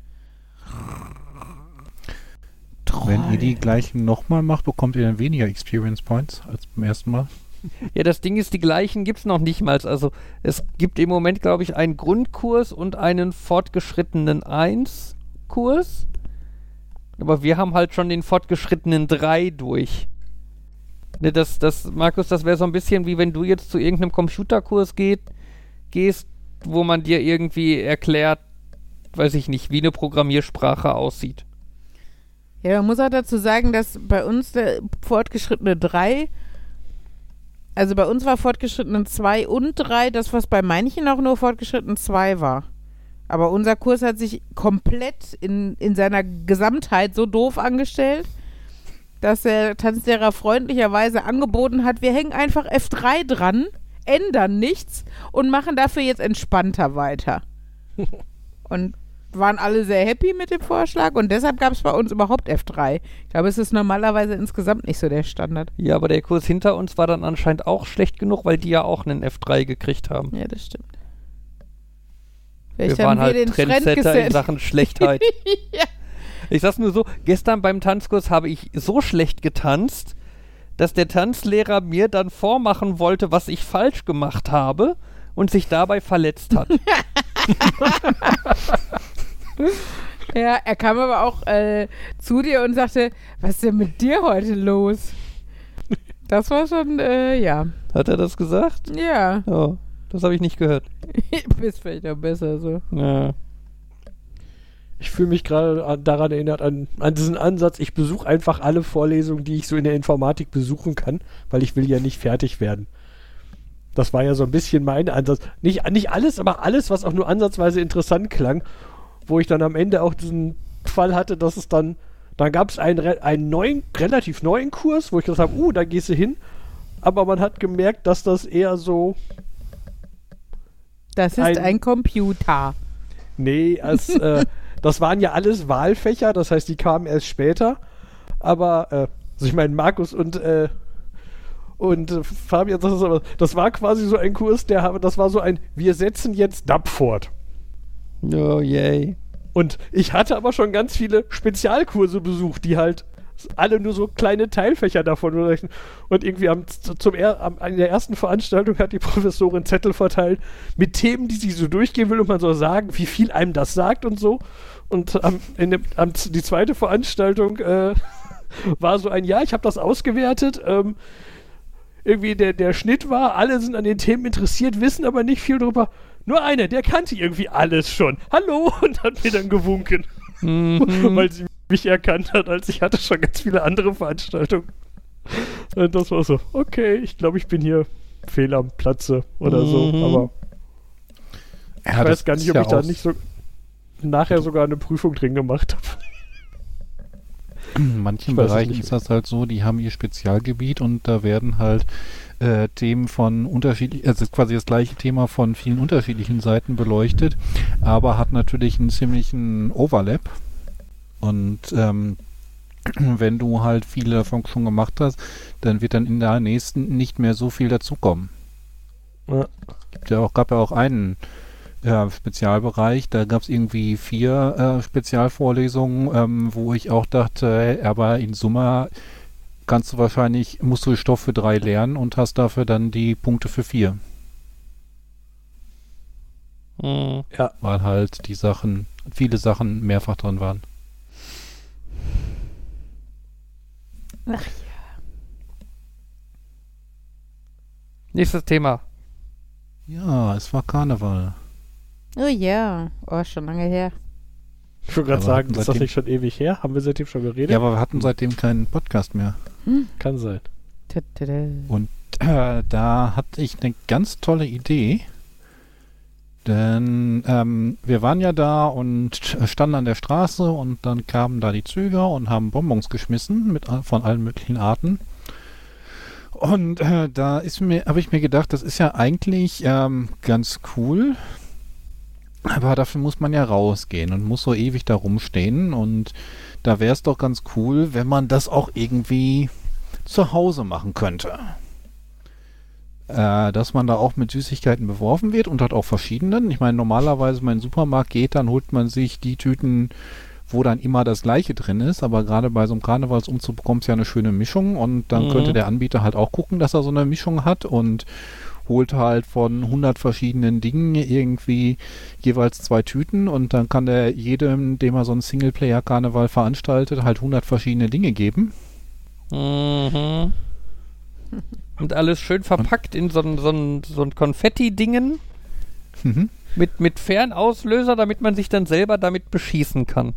Wenn ihr die gleichen nochmal macht, bekommt ihr dann weniger Experience Points als beim ersten Mal. Ja, das Ding ist, die gleichen gibt es noch nicht mal. Also es gibt im Moment, glaube ich, einen Grundkurs und einen fortgeschrittenen eins Kurs. Aber wir haben halt schon den fortgeschrittenen drei durch. Ne, das, das, Markus, das wäre so ein bisschen wie wenn du jetzt zu irgendeinem Computerkurs geht, gehst, wo man dir irgendwie erklärt, weiß ich nicht, wie eine Programmiersprache aussieht. Ja, man muss auch dazu sagen, dass bei uns der fortgeschrittene drei, also bei uns war fortgeschrittene zwei und drei, das, was bei manchen auch nur fortgeschritten zwei war. Aber unser Kurs hat sich komplett in, in seiner Gesamtheit so doof angestellt, dass der Tanzlehrer freundlicherweise angeboten hat, wir hängen einfach F drei dran, ändern nichts und machen dafür jetzt entspannter weiter. Und waren alle sehr happy mit dem Vorschlag und deshalb gab es bei uns überhaupt F drei. Ich glaube, es ist normalerweise insgesamt nicht so der Standard. Ja, aber der Kurs hinter uns war dann anscheinend auch schlecht genug, weil die ja auch einen F drei gekriegt haben. Ja, das stimmt. Wir Vielleicht waren haben halt wir den Trend Trendsetter in gesetzt. Sachen Schlechtheit. Ja. Ich sag's nur so, gestern beim Tanzkurs habe ich so schlecht getanzt, dass der Tanzlehrer mir dann vormachen wollte, was ich falsch gemacht habe und sich dabei verletzt hat. Ja, er kam aber auch äh, zu dir und sagte, was ist denn mit dir heute los? Das war schon, äh, ja. Hat er das gesagt? Ja, Ja, das habe ich nicht gehört. bist vielleicht auch besser so. Ja. Ich fühle mich gerade an- daran erinnert, an, an diesen Ansatz, ich besuche einfach alle Vorlesungen, die ich so in der Informatik besuchen kann, weil ich will ja nicht fertig werden. Das war ja so ein bisschen mein Ansatz. Nicht, nicht alles, aber alles, was auch nur ansatzweise interessant klang, wo ich dann am Ende auch diesen Fall hatte, dass es dann, dann gab es einen, re- einen neuen, relativ neuen Kurs, wo ich gesagt habe, uh, da gehst du hin, aber man hat gemerkt, dass das eher so, Das ist Ein- ein, Computer. nee, als, äh, das waren ja alles Wahlfächer, das heißt, die kamen erst später, aber, äh, also ich meine, Markus und, äh, und äh, Fabian, das, ist aber, das war quasi so ein Kurs, der habe, das war so ein, wir setzen jetzt D A P fort. Oh, yay. Und ich hatte aber schon ganz viele Spezialkurse besucht, die halt alle nur so kleine Teilfächer davon. Und irgendwie am, zum er, am, in der ersten Veranstaltung hat die Professorin Zettel verteilt mit Themen, die sie so durchgehen will und man soll sagen, wie viel einem das sagt und so. Und am, in dem, am, die zweite Veranstaltung äh, war so ein, ja, ich habe das ausgewertet, ähm, irgendwie der, der Schnitt war, alle sind an den Themen interessiert, wissen aber nicht viel drüber. Nur einer, der kannte irgendwie alles schon. Hallo, und hat mir dann gewunken. Mhm. Weil sie mich erkannt hat, als ich hatte schon ganz viele andere Veranstaltungen. Und das war so, okay, ich glaube, ich bin hier fehl am Platze oder Mhm. so, aber Ja, ich das weiß gar nicht, ist ob ja ich da auch- nicht so nachher sogar eine Prüfung drin gemacht habe. In manchen Ich weiß es Bereichen nicht ist das halt so, die haben ihr Spezialgebiet und da werden halt äh, Themen von unterschiedlichen, also quasi das gleiche Thema von vielen unterschiedlichen Seiten beleuchtet, aber hat natürlich einen ziemlichen Overlap. Und ähm, wenn du halt viele davon schon gemacht hast, dann wird dann in der nächsten nicht mehr so viel dazukommen. Ja. Gibt ja auch, gab ja auch einen äh, Spezialbereich, da gab es irgendwie vier äh, Spezialvorlesungen, ähm, wo ich auch dachte, hey, aber in Summe kannst du wahrscheinlich, musst du den Stoff für drei lernen und hast dafür dann die Punkte für vier. Mhm. Weil halt die Sachen, viele Sachen mehrfach drin waren. Ach Nächstes Thema. Ja, es war Karneval. Oh ja, oh, schon lange her. Ich würde gerade Aber sagen, hatten ist das seitdem- nicht schon ewig her? Haben wir seitdem schon geredet? Ja, aber wir hatten seitdem keinen Podcast mehr. Kann sein. Tadada. Und äh, da hatte ich eine ganz tolle Idee. Denn ähm, wir waren ja da und standen an der Straße und dann kamen da die Züger und haben Bonbons geschmissen mit all- von allen möglichen Arten. Und äh, da ist mir, habe ich mir gedacht, das ist ja eigentlich ähm, ganz cool. Aber dafür muss man ja rausgehen und muss so ewig da rumstehen. Und da wäre es doch ganz cool, wenn man das auch irgendwie zu Hause machen könnte. Äh, dass man da auch mit Süßigkeiten beworfen wird und hat auch verschiedenen. Ich meine, normalerweise, wenn man in den Supermarkt geht, dann holt man sich die Tüten, wo dann immer das Gleiche drin ist. Aber gerade bei so einem Karnevalsumzug bekommst du ja eine schöne Mischung und dann Mhm. könnte der Anbieter halt auch gucken, dass er so eine Mischung hat und holt halt von hundert verschiedenen Dingen irgendwie jeweils zwei Tüten und dann kann der jedem, dem er so einen Singleplayer-Karneval veranstaltet, halt hundert verschiedene Dinge geben. Mhm. Und alles schön verpackt in so ein, so ein, so ein Konfetti-Dingen Mhm. mit, mit Fernauslöser, damit man sich dann selber damit beschießen kann.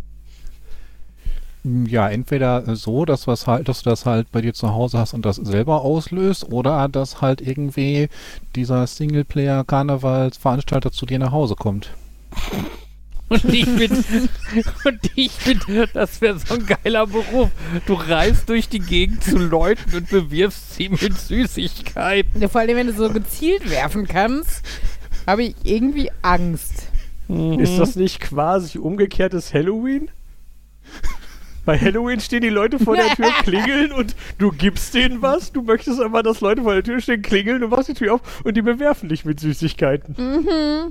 Ja, entweder so, dass, was halt, dass du das halt bei dir zu Hause hast und das selber auslöst, oder dass halt irgendwie dieser Singleplayer-Karnevalsveranstalter zu dir nach Hause kommt. Und ich bin, und ich bin, das wäre so ein geiler Beruf. Du reist durch die Gegend zu Leuten und bewirfst sie mit Süßigkeiten. Ja, vor allem, wenn du so gezielt werfen kannst, habe ich irgendwie Angst. Mhm. Ist das nicht quasi umgekehrtes Halloween? Bei Halloween stehen die Leute vor der Tür, klingeln und du gibst denen was. Du möchtest aber, dass Leute vor der Tür stehen, klingeln, du machst die Tür auf und die bewerfen dich mit Süßigkeiten. Mhm.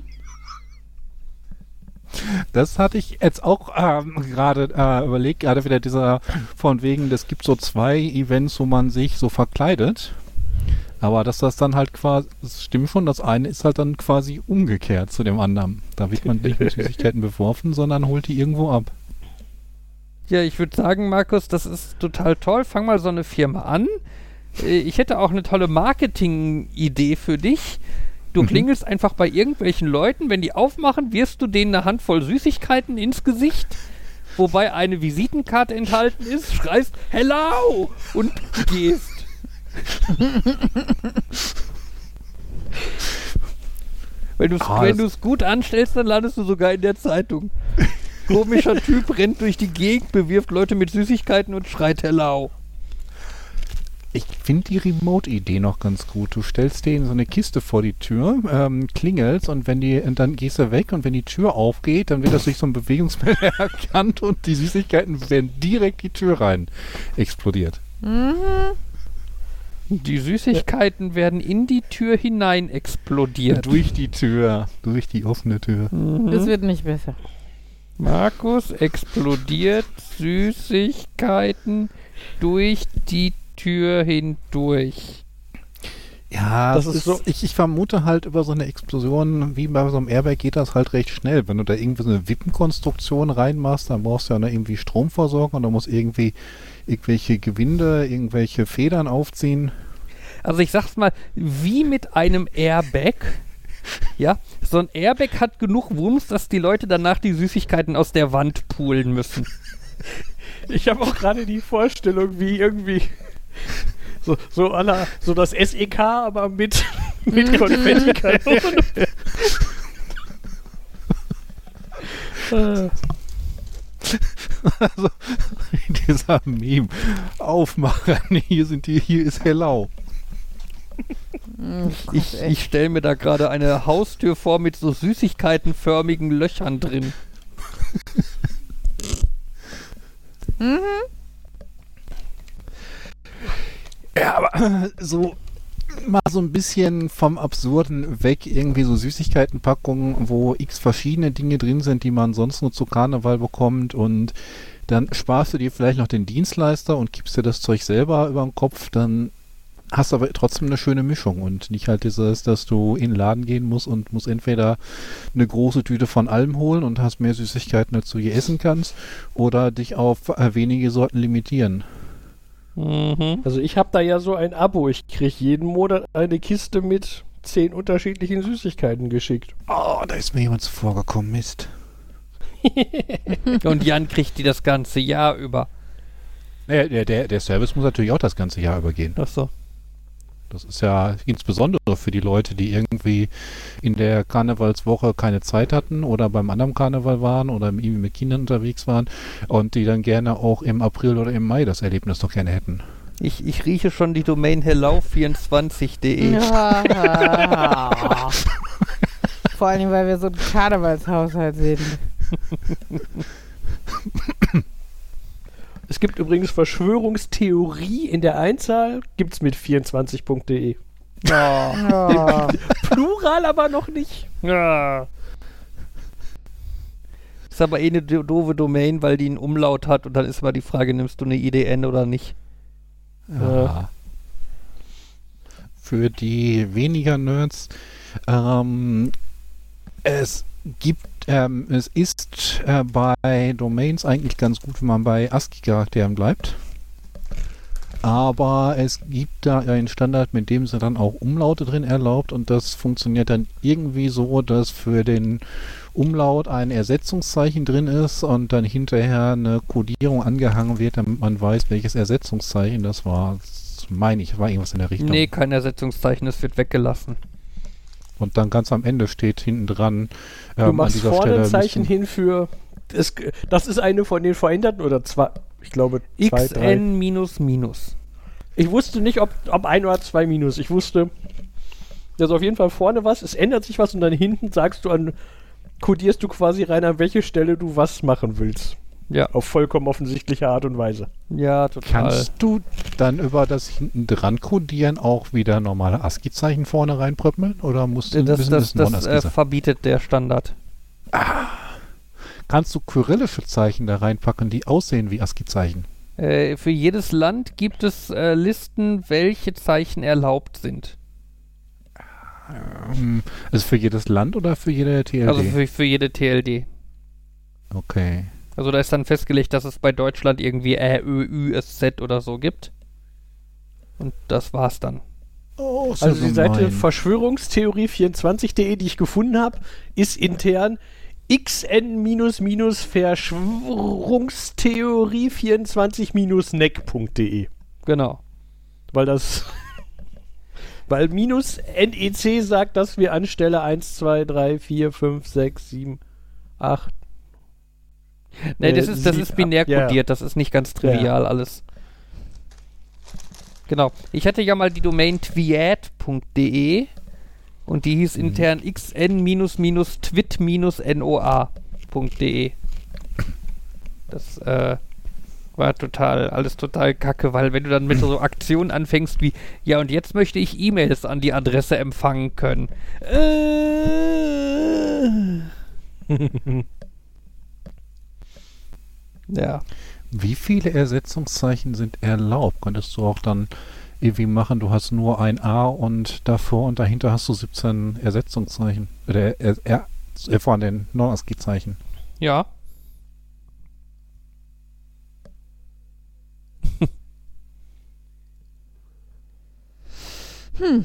Das hatte ich jetzt auch ähm, gerade äh, überlegt, gerade wieder dieser von wegen, es gibt so zwei Events, wo man sich so verkleidet. Aber dass das dann halt quasi, das stimmt schon, das eine ist halt dann quasi umgekehrt zu dem anderen. Da wird man nicht mit Süßigkeiten beworfen, sondern holt die irgendwo ab. Ja, ich würde sagen, Markus, das ist total toll. Fang mal so eine Firma an. Äh, Ich hätte auch eine tolle Marketing-Idee für dich. Du Mhm. klingelst einfach bei irgendwelchen Leuten, wenn die aufmachen, wirfst du denen eine Handvoll Süßigkeiten ins Gesicht, wobei eine Visitenkarte enthalten ist, schreist Hello und gehst. Wenn du es Ah, wenn das- du's gut anstellst, dann landest du sogar in der Zeitung. Komischer Typ rennt durch die Gegend, bewirft Leute mit Süßigkeiten und schreit Hello. Ich finde die Remote-Idee noch ganz gut. Du stellst denen so eine Kiste vor die Tür, ähm, klingelst und wenn die, und dann gehst du weg und wenn die Tür aufgeht, dann wird das durch so ein Bewegungsmelder erkannt und die Süßigkeiten werden direkt die Tür rein explodiert. Mhm. Die Süßigkeiten werden in die Tür hinein explodiert. Durch die Tür, durch die offene Tür. Mhm. Das wird nicht besser. Markus explodiert Süßigkeiten durch die Tür hindurch. Ja, Das das ist ist so- ich, ich vermute halt über so eine Explosion, wie bei so einem Airbag geht das halt recht schnell. Wenn du da irgendwie so eine Wippenkonstruktion reinmachst, dann brauchst du ja noch irgendwie Stromversorgung und du musst irgendwie irgendwelche Gewinde, irgendwelche Federn aufziehen. Also ich sag's mal, wie mit einem Airbag. Ja, so ein Airbag hat genug Wumms, dass die Leute danach die Süßigkeiten aus der Wand poolen müssen. Ich habe auch gerade die Vorstellung, wie irgendwie so, so, à la, so das S E K, aber mit, mit Konfettikanonen. äh. Also, dieser Meme. Aufmacher, nee, hier sind die, hier ist Hello. Ich, ich stelle mir da gerade eine Haustür vor mit so süßigkeitenförmigen Löchern drin. Mhm. Ja, aber so mal so ein bisschen vom Absurden weg, irgendwie so Süßigkeitenpackungen, wo x verschiedene Dinge drin sind, die man sonst nur zu Karneval bekommt, und dann sparst du dir vielleicht noch den Dienstleister und gibst dir das Zeug selber über den Kopf, dann hast du aber trotzdem eine schöne Mischung und nicht halt dieses, dass du in den Laden gehen musst und musst entweder eine große Tüte von allem holen und hast mehr Süßigkeiten, als du je essen kannst, oder dich auf äh, wenige Sorten limitieren. Mhm. Also ich habe da ja so ein Abo. Ich kriege jeden Monat eine Kiste mit zehn unterschiedlichen Süßigkeiten geschickt. Oh, da ist mir jemand zuvor gekommen, Mist. Und Jan kriegt die das ganze Jahr über. Naja, der, der, der Service muss natürlich auch das ganze Jahr übergehen. Ach so. Das ist ja insbesondere für die Leute, die irgendwie in der Karnevalswoche keine Zeit hatten oder beim anderen Karneval waren oder irgendwie mit Kindern unterwegs waren und die dann gerne auch im April oder im Mai das Erlebnis doch gerne hätten. Ich, ich rieche schon die Domain hello vierundzwanzig punkt de. Ja. Vor allem, weil wir so ein Karnevalshaushalt sind. Es gibt übrigens Verschwörungstheorie in der Einzahl, gibt's mit vierundzwanzig punkt de. Oh. Plural aber noch nicht. Ja. Ist aber eh eine do- doofe Domain, weil die einen Umlaut hat und dann ist mal die Frage, nimmst du eine I D N oder nicht? Ja. Für die weniger Nerds, ähm, es gibt, ähm, es ist äh, bei Domains eigentlich ganz gut, wenn man bei ASCII-Charakteren bleibt. Aber es gibt da einen Standard, mit dem sind dann auch Umlaute drin erlaubt, und das funktioniert dann irgendwie so, dass für den Umlaut ein Ersetzungszeichen drin ist und dann hinterher eine Kodierung angehangen wird, damit man weiß, welches Ersetzungszeichen das war. Das meine ich, war irgendwas in der Richtung. Nee, kein Ersetzungszeichen, es wird weggelassen. Und dann ganz am Ende steht hinten dran, Du ähm, an machst dieser vorne Stelle ein Zeichen müssen- hin für. Das, das ist eine von den veränderten oder zwei. Ich glaube, zwei, X drei. N minus minus. Ich wusste nicht, ob, ob ein oder zwei Minus. Ich wusste, dass auf jeden Fall vorne was, es ändert sich was und dann hinten sagst du an, kodierst du quasi rein, an welche Stelle du was machen willst. Ja. Auf vollkommen offensichtliche Art und Weise. Ja, total. Kannst du dann über das hinten dran kodieren auch wieder normale ASCII-Zeichen vorne reinpröppeln? Oder musst du das müssen das, es das Non-ASCII äh, sein? verbietet der Standard. Kannst du kyrillische Zeichen da reinpacken, die aussehen wie ASCII-Zeichen? Äh, für jedes Land gibt es äh, Listen, welche Zeichen erlaubt sind. Ähm, ist für jedes Land oder für jede T L D? Also für, für jede T L D. Okay. Also da ist dann festgelegt, dass es bei Deutschland irgendwie Ä, Ö, Ü, S, Z oder so gibt. Und das war's dann. Oh, Also die Seite Verschwörungstheorie vierundzwanzig punkt de, die ich gefunden habe, ist intern X N Verschwörungstheorie vierundzwanzig N E C punkt de. Genau. Weil das. Weil minus N E C sagt, dass wir anstelle eins, zwei, drei, vier, fünf, sechs, sieben, acht. Nee, das Äh, ist, das sie- ist binär ja. kodiert, das ist nicht ganz trivial alles. Genau. Ich hatte ja mal die Domain twiad punkt de und die hieß intern X N twit noa punkt de. Das äh, war total, alles total kacke, weil wenn du dann mit so Aktionen anfängst wie, ja und jetzt möchte ich E-Mails an die Adresse empfangen können. Äh, ja. Wie viele Ersetzungszeichen sind erlaubt? Könntest du auch dann irgendwie machen, du hast nur ein A und davor und dahinter hast du siebzehn Ersetzungszeichen. Oder äh, äh, äh, von den Non-ASCII-Zeichen. Ja. Hm.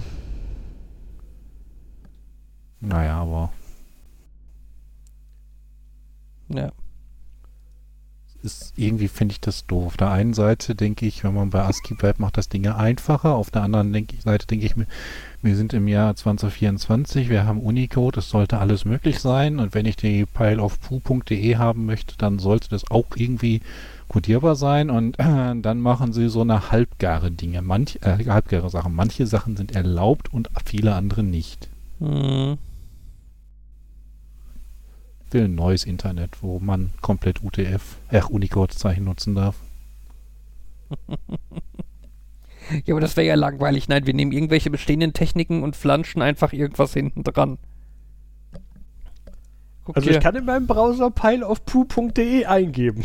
Naja, aber Ja. ist irgendwie, finde ich das doof. Auf der einen Seite denke ich, wenn man bei ASCII bleibt, macht das Dinge einfacher. Auf der anderen denke ich, Seite denke ich mir, wir sind im Jahr zwanzig vierundzwanzig, wir haben Unicode, es sollte alles möglich sein. Und wenn ich die pileofpoo punkt de haben möchte, dann sollte das auch irgendwie kodierbar sein. Und äh, dann machen sie so eine halbgare Dinge, manch, äh, halbgare Sachen. Manche Sachen sind erlaubt und viele andere nicht. Hm. Ich will ein neues Internet, wo man komplett U T F, äh, Unicode-Zeichen nutzen darf. Ja, aber das wäre ja langweilig. Nein, wir nehmen irgendwelche bestehenden Techniken und flanschen einfach irgendwas hinten dran. Guck Also hier. ich kann in meinem Browser pileofpoo punkt de eingeben.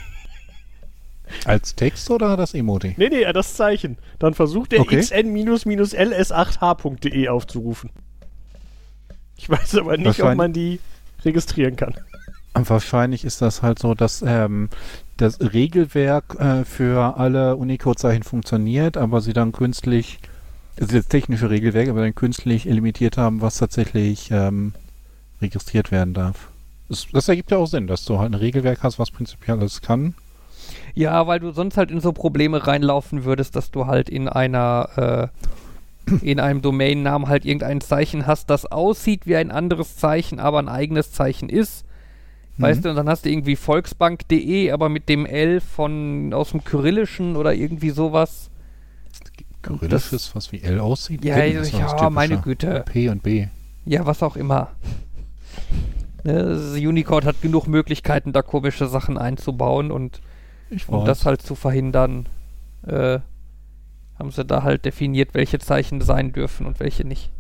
Als Text oder das Emoji? Nee, nee, das Zeichen. Dann versucht er Okay. x n L S acht h punkt de aufzurufen. Ich weiß aber nicht, ob Wahrscheinlich- man die registrieren kann. Wahrscheinlich ist das halt so, dass ähm, das Regelwerk äh, für alle Unicode-Zeichen funktioniert, aber sie dann künstlich, also das technische Regelwerk, aber dann künstlich limitiert haben, was tatsächlich ähm, registriert werden darf. Das, das ergibt ja auch Sinn, dass du halt ein Regelwerk hast, was prinzipiell alles kann. Ja, weil du sonst halt in so Probleme reinlaufen würdest, dass du halt in einer, äh, in einem Domainnamen halt irgendein Zeichen hast, das aussieht wie ein anderes Zeichen, aber ein eigenes Zeichen ist. Weißt Mhm. du, und dann hast du irgendwie volksbank punkt de, aber mit dem L von aus dem Kyrillischen oder irgendwie sowas. Kyrillisches, was wie L aussieht. Ja, Kennen das ja, als typischer meine Güte. P und B. Ja, was auch immer. Ne, das Unicode hat genug Möglichkeiten, da komische Sachen einzubauen und Ich um das halt zu verhindern, äh, haben sie da halt definiert, welche Zeichen sein dürfen und welche nicht.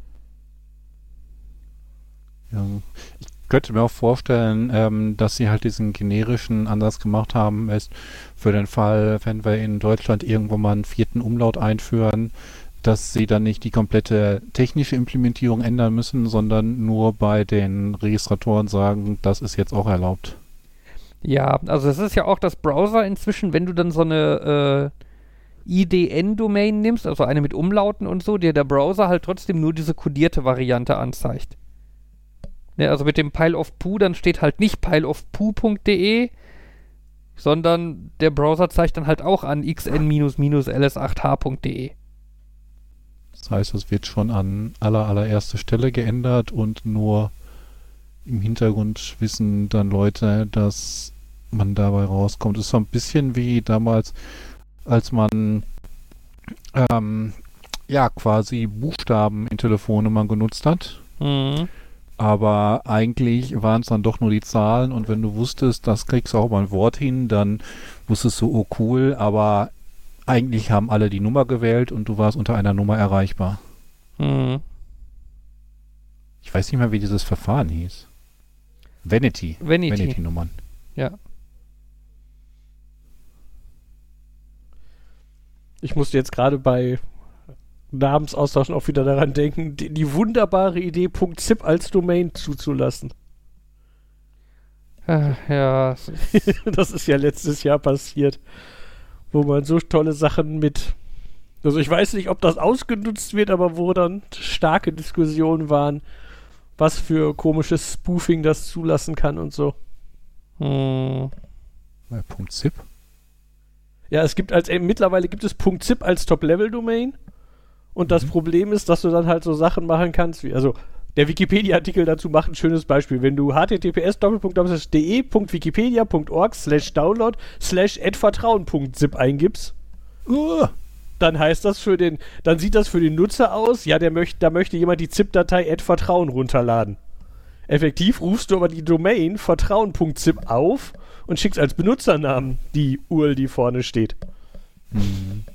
Ja, ich könnte mir auch vorstellen, ähm, dass sie halt diesen generischen Ansatz gemacht haben, ist für den Fall, wenn wir in Deutschland irgendwo mal einen vierten Umlaut einführen, dass sie dann nicht die komplette technische Implementierung ändern müssen, sondern nur bei den Registratoren sagen, das ist jetzt auch erlaubt. Ja, also es ist ja auch das Browser inzwischen, wenn du dann so eine äh, I D N-Domain nimmst, also eine mit Umlauten und so, dir der Browser halt trotzdem nur diese kodierte Variante anzeigt. Ne, also mit dem pileofpoo, dann steht halt nicht pileofpoo punkt de, sondern der Browser zeigt dann halt auch an x n L S acht h punkt de. Das heißt, es wird schon an aller allererster Stelle geändert und nur im Hintergrund wissen dann Leute, dass man dabei rauskommt. Das ist so ein bisschen wie damals, als man ähm, ja quasi Buchstaben in Telefonnummern genutzt hat. Mhm. Aber eigentlich waren es dann doch nur die Zahlen und wenn du wusstest, das kriegst du auch mal ein Wort hin, dann wusstest du, oh cool, aber eigentlich haben alle die Nummer gewählt und du warst unter einer Nummer erreichbar. Mhm. Ich weiß nicht mehr, wie dieses Verfahren hieß. Vanity. Vanity. Vanity-Nummern. Ja. Ich musste jetzt gerade bei Namensaustauschen auch wieder daran denken, die, die wunderbare Idee, .zip als Domain zuzulassen. Äh, ja, es ist Das ist ja letztes Jahr passiert, wo man so tolle Sachen mit, also ich weiß nicht, ob das ausgenutzt wird, aber wo dann starke Diskussionen waren, was für komisches Spoofing das zulassen kann und so. hm. Bei Punkt .zip. Ja, es gibt als, äh, mittlerweile gibt es .zip als Top-Level-Domain und das Mhm. Problem ist, dass du dann halt so Sachen machen kannst, wie, also der Wikipedia-Artikel dazu macht ein schönes Beispiel. Wenn du https de punkt wikipedia punkt org slash download slash advertrauen punkt zip eingibst, Uh, dann heißt das für den, dann sieht das für den Nutzer aus, ja, der möchte, da möchte jemand die ZIP-Datei advertrauen runterladen. Effektiv rufst du aber die Domain vertrauen punkt zip auf und schickst als Benutzernamen die U R L, die vorne steht. hm.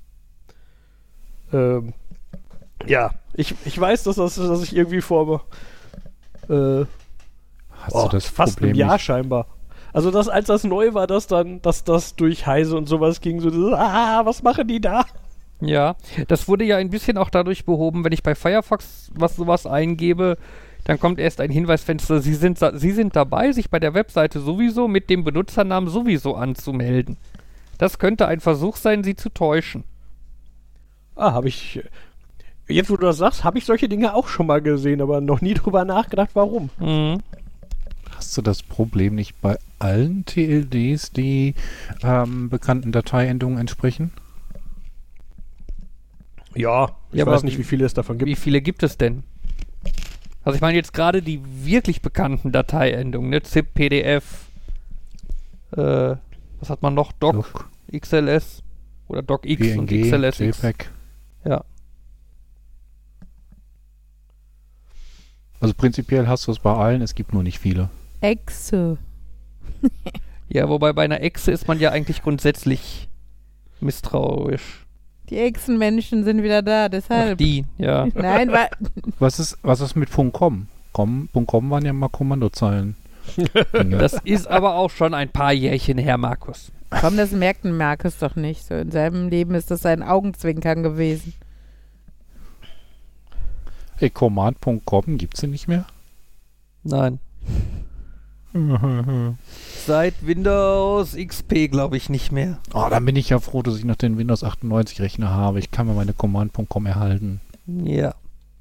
Ähm, ja, ich, ich weiß, dass, das, dass ich irgendwie vor äh, Hast oh, du das fast Problem einem Jahr nicht? scheinbar. Also das, als das neu war, dass dann, dass das durch Heise und sowas ging, so, das, ah, was machen die da? Ja, das wurde ja ein bisschen auch dadurch behoben, wenn ich bei Firefox was sowas eingebe, dann kommt erst ein Hinweisfenster, Sie sind, sa- Sie sind dabei, sich bei der Webseite sowieso mit dem Benutzernamen sowieso anzumelden. Das könnte ein Versuch sein, Sie zu täuschen. Ah, habe ich, jetzt wo du das sagst, habe ich solche Dinge auch schon mal gesehen, aber noch nie drüber nachgedacht, warum. Mhm. Hast müsste das Problem nicht bei allen T L Ds die ähm, bekannten Dateiendungen entsprechen? Ja, ich Ja, weiß aber nicht, wie viele es davon gibt. Wie viele gibt es denn? Also ich meine jetzt gerade die wirklich bekannten Dateiendungen, ne? ZIP, P D F, äh, was hat man noch? Doc, Doc. X L S oder DocX P N und G, X L S X. JPEG. Ja. Also prinzipiell hast du es bei allen, es gibt nur nicht viele. Exe. Ja, wobei bei einer Echse ist man ja eigentlich grundsätzlich misstrauisch. Die Echsenmenschen sind wieder da, Ach, deshalb. die, ja. Nein, wa Was ist, was ist mit .com? Com, .com waren ja mal Kommandozeilen. Das ist aber auch schon ein paar Jährchen her, Markus. komm, das merkt ein Markus doch nicht. So in seinem Leben ist das ein Augenzwinkern gewesen. Hey, Command Punkt com gibt's den nicht mehr? Nein. Seit Windows X P glaube ich nicht mehr. Oh, dann bin ich ja froh, dass ich noch den Windows achtundneunzig Rechner habe. Ich kann mir meine Command Punkt com erhalten. Ja.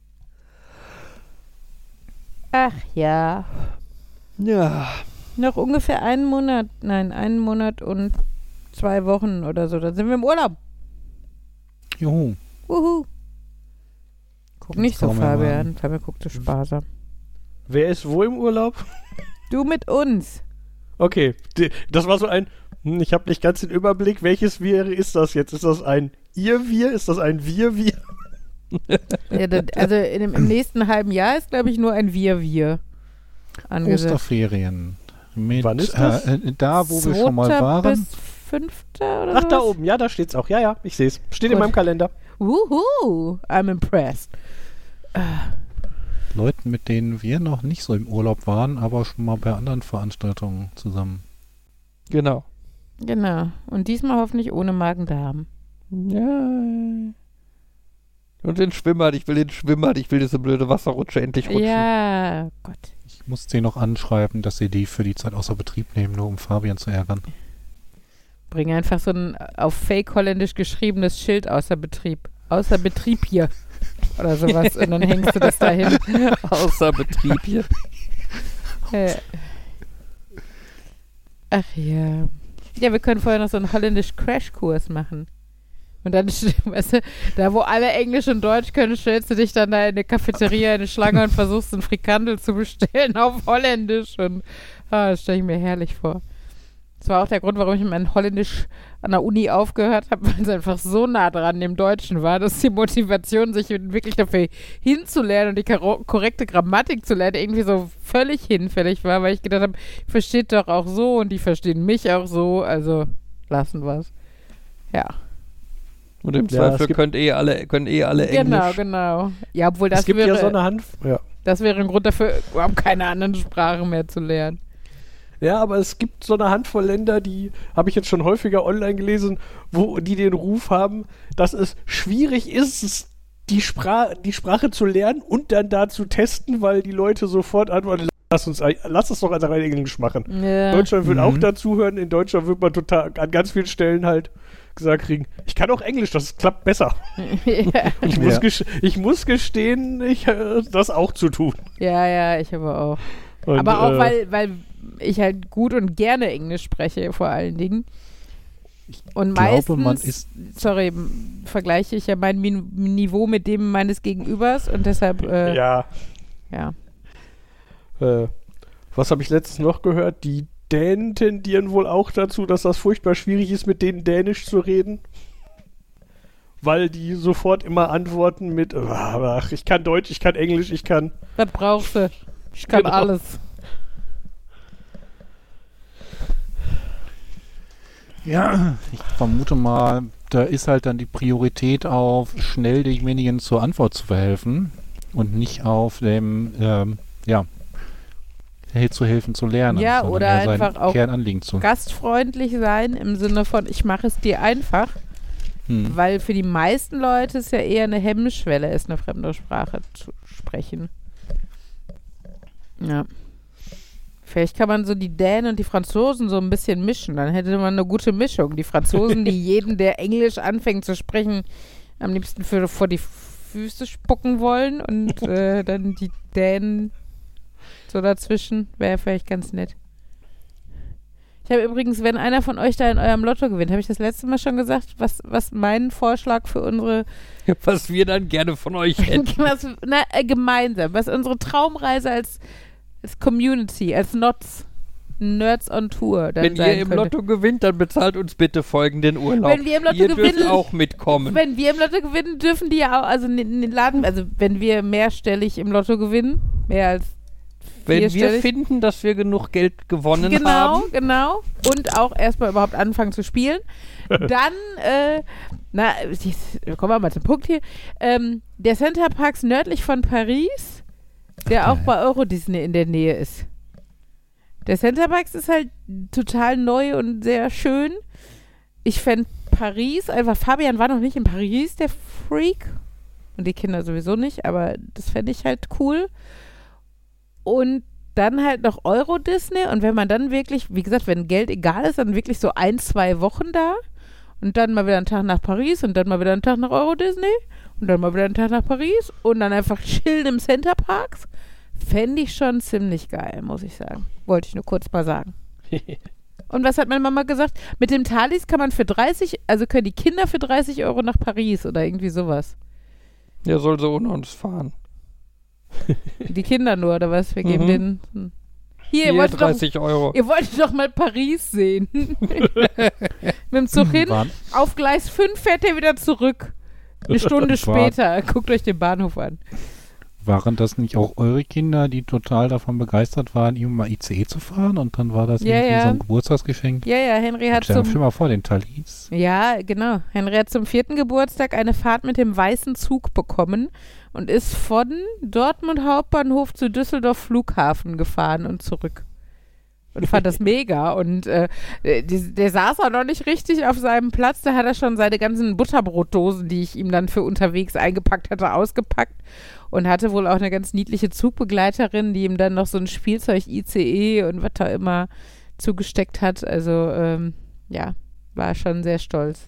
Ach ja. Ja. Noch ungefähr einen Monat, nein, einen Monat und zwei Wochen oder so. Dann sind wir im Urlaub. Juhu. Wuhu. Guck nicht so, Jetzt kommen wir mal Fabian. Fabian guckt so sparsam. Wer ist wo im Urlaub? Du mit uns. Okay, die, das war so ein, hm, ich habe nicht ganz den Überblick, welches Wir ist das jetzt? Ist das ein Ihr-Wir? Ist das ein Wir-Wir? Ja, das, also in dem, im nächsten halben Jahr ist, glaube ich, nur ein Wir-Wir angesetzt. Osterferien. Mit, Wann ist das? Äh, äh, da, wo wir schon mal Zweiter waren. bis fünfter oder Ach, da sowas? oben, ja, da steht's auch. Ja, ja, ich sehe es. Steht Gut. in meinem Kalender. Wuhu, I'm impressed. Leuten, mit denen wir noch nicht so im Urlaub waren, aber schon mal bei anderen Veranstaltungen zusammen. Genau. Genau. Und diesmal hoffentlich ohne Magen-Darm. Ja. Und den Schwimmbad, ich will den Schwimmbad, ich will diese blöde Wasserrutsche endlich rutschen. Ja, Gott. Ich muss sie noch anschreiben, dass sie die für die Zeit außer Betrieb nehmen, nur um Fabian zu ärgern. Bring einfach so ein auf Fake-Holländisch geschriebenes Schild außer Betrieb. Außer Betrieb hier. Oder sowas. Und dann hängst du das da hin. Außer Betrieb hier. Äh. Ach ja. Ja, wir können vorher noch so einen holländisch-Crashkurs machen. Und dann, weißt du, da wo alle Englisch und Deutsch können, stellst du dich dann da in eine Cafeteria, in eine Schlange und versuchst einen Frikandel zu bestellen auf Holländisch. Und ah, das stelle ich mir herrlich vor. Das war auch der Grund, warum ich mein Holländisch an der Uni aufgehört habe, weil es einfach so nah dran dem Deutschen war, dass die Motivation, sich wirklich dafür hinzulernen und die kor- korrekte Grammatik zu lernen, irgendwie so völlig hinfällig war, weil ich gedacht habe, versteht doch auch so und die verstehen mich auch so, also lassen wir es. Ja. Und im Ja, Zweifel es gibt- könnt eh alle, können eh alle Genau, Englisch. genau. Ja, obwohl das es gibt wäre, ja so eine Hand. Ja. das wäre ein Grund dafür, überhaupt keine anderen Sprachen mehr zu lernen. Ja, aber es gibt so eine Handvoll Länder, die habe ich jetzt schon häufiger online gelesen, wo die den Ruf haben, dass es schwierig ist, es- die, Spra- die Sprache zu lernen und dann da zu testen, weil die Leute sofort antworten, lass uns, ein- lass es doch einfach in Englisch machen. Ja. Deutschland wird Mhm. auch dazuhören, in Deutschland wird man total an ganz vielen Stellen halt gesagt kriegen, ich kann auch Englisch, das klappt besser. ja. Ich, Ja. muss, ges- ich muss gestehen, ich, äh, das auch zu tun. ja, ja, ich aber auch. Und, Aber auch, äh, weil, weil ich halt gut und gerne Englisch spreche, vor allen Dingen. Und glaube, meistens, man ist- sorry, m- vergleiche ich ja mein Min Niveau mit dem meines Gegenübers und deshalb, äh, ja. ja. Äh, was habe ich letztens noch gehört? Die Dänen tendieren wohl auch dazu, dass das furchtbar schwierig ist, mit denen Dänisch zu reden. Weil die sofort immer antworten mit, ach, ich kann Deutsch, ich kann Englisch, ich kann... Was brauchst du? Ich kann Genau. alles. Ja, ich vermute mal, da ist halt dann die Priorität auf, schnell demjenigen zur Antwort zu verhelfen und nicht auf dem, ähm, ja, hey, zu helfen zu lernen. Ja, sondern oder eher sein einfach auch Kernanliegen zu. Gastfreundlich sein im Sinne von, ich mache es dir einfach, Hm. weil für die meisten Leute es ja eher eine Hemmschwelle ist, eine fremde Sprache zu sprechen. Ja. Vielleicht kann man so die Dänen und die Franzosen so ein bisschen mischen. Dann hätte man eine gute Mischung. Die Franzosen, die jeden, der Englisch anfängt zu sprechen, am liebsten für, vor die Füße spucken wollen. Und äh, dann die Dänen, So dazwischen wäre vielleicht ganz nett. Ich habe übrigens, wenn einer von euch da in eurem Lotto gewinnt, habe ich das letzte Mal schon gesagt, was, was mein Vorschlag für unsere Was wir dann gerne von euch hätten. was, na, äh, gemeinsam, was unsere Traumreise als, als Community, als N O T S, Nerds on Tour dann Wenn sein ihr im könnte. Lotto gewinnt, dann bezahlt uns bitte folgenden Urlaub. Wenn wir im Lotto ihr dürft gewinnen- auch mitkommen. Wenn wir im Lotto gewinnen, dürfen die ja auch, also in den Laden, also wenn wir mehrstellig im Lotto gewinnen, mehr als Wenn wir vierstellig. finden, dass wir genug Geld gewonnen Genau, haben. genau. Und auch erstmal überhaupt anfangen zu spielen. Dann, äh, na, jetzt kommen wir mal zum Punkt hier. Ähm, der Center Parks nördlich von Paris, der auch bei Euro Disney in der Nähe ist. Der Center Parks ist halt total neu und sehr schön. Ich fände Paris, einfach Fabian war noch nicht in Paris, der Freak. Und die Kinder sowieso nicht, aber das fände ich halt cool. Und dann halt noch Euro Disney. Und wenn man dann wirklich, wie gesagt, wenn Geld egal ist, dann wirklich so ein, zwei Wochen da. Und dann mal wieder einen Tag nach Paris und dann mal wieder einen Tag nach Euro Disney. Und dann mal wieder einen Tag nach Paris. Und dann einfach chillen im Center Parks. Fände ich schon ziemlich geil, muss ich sagen. Wollte ich nur kurz mal sagen. Und was hat meine Mama gesagt? Mit dem Thalys kann man für dreißig, also können die Kinder für dreißig Euro nach Paris oder irgendwie sowas. Der soll so ohne uns fahren. Die Kinder nur, oder was? Wir geben Mhm. denen... Hm. Hier, ihr Hier wolltet, doch, dreißig Euro. ihr wolltet doch mal Paris sehen. Mit dem Zug hin, Waren, auf Gleis fünf fährt er wieder zurück. Eine Stunde War- später. Guckt euch den Bahnhof an. waren das nicht auch eure Kinder, die total davon begeistert waren, ihm mal I C E zu fahren? Und dann war das Ja, irgendwie ja. so ein Geburtstagsgeschenk? Ja, ja, Henry hat Stell dir zum... mal vor, den Thalys. Ja, genau. Henry hat zum vierten Geburtstag eine Fahrt mit dem weißen Zug bekommen und ist von Dortmund Hauptbahnhof zu Düsseldorf Flughafen gefahren und zurück. Und fand das mega. Und äh, die, der saß auch noch nicht richtig auf seinem Platz. Da hat er schon seine ganzen Butterbrotdosen, die ich ihm dann für unterwegs eingepackt hatte, ausgepackt. Und hatte wohl auch eine ganz niedliche Zugbegleiterin, die ihm dann noch so ein Spielzeug-I C E und was da immer zugesteckt hat. Also, ähm, ja, war schon sehr stolz.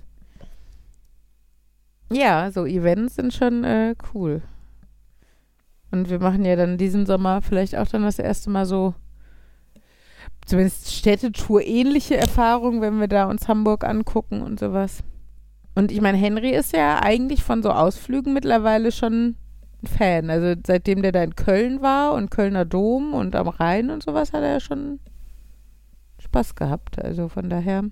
Ja, so Events sind schon äh, cool. Und wir machen ja dann diesen Sommer vielleicht auch dann das erste Mal so zumindest Städtetour-ähnliche Erfahrungen, wenn wir da uns Hamburg angucken und sowas. Und ich meine, Henry ist ja eigentlich von so Ausflügen mittlerweile schon ein Fan. Also seitdem der da in Köln war und Kölner Dom und am Rhein und sowas, hat er ja schon Spaß gehabt. Also von daher,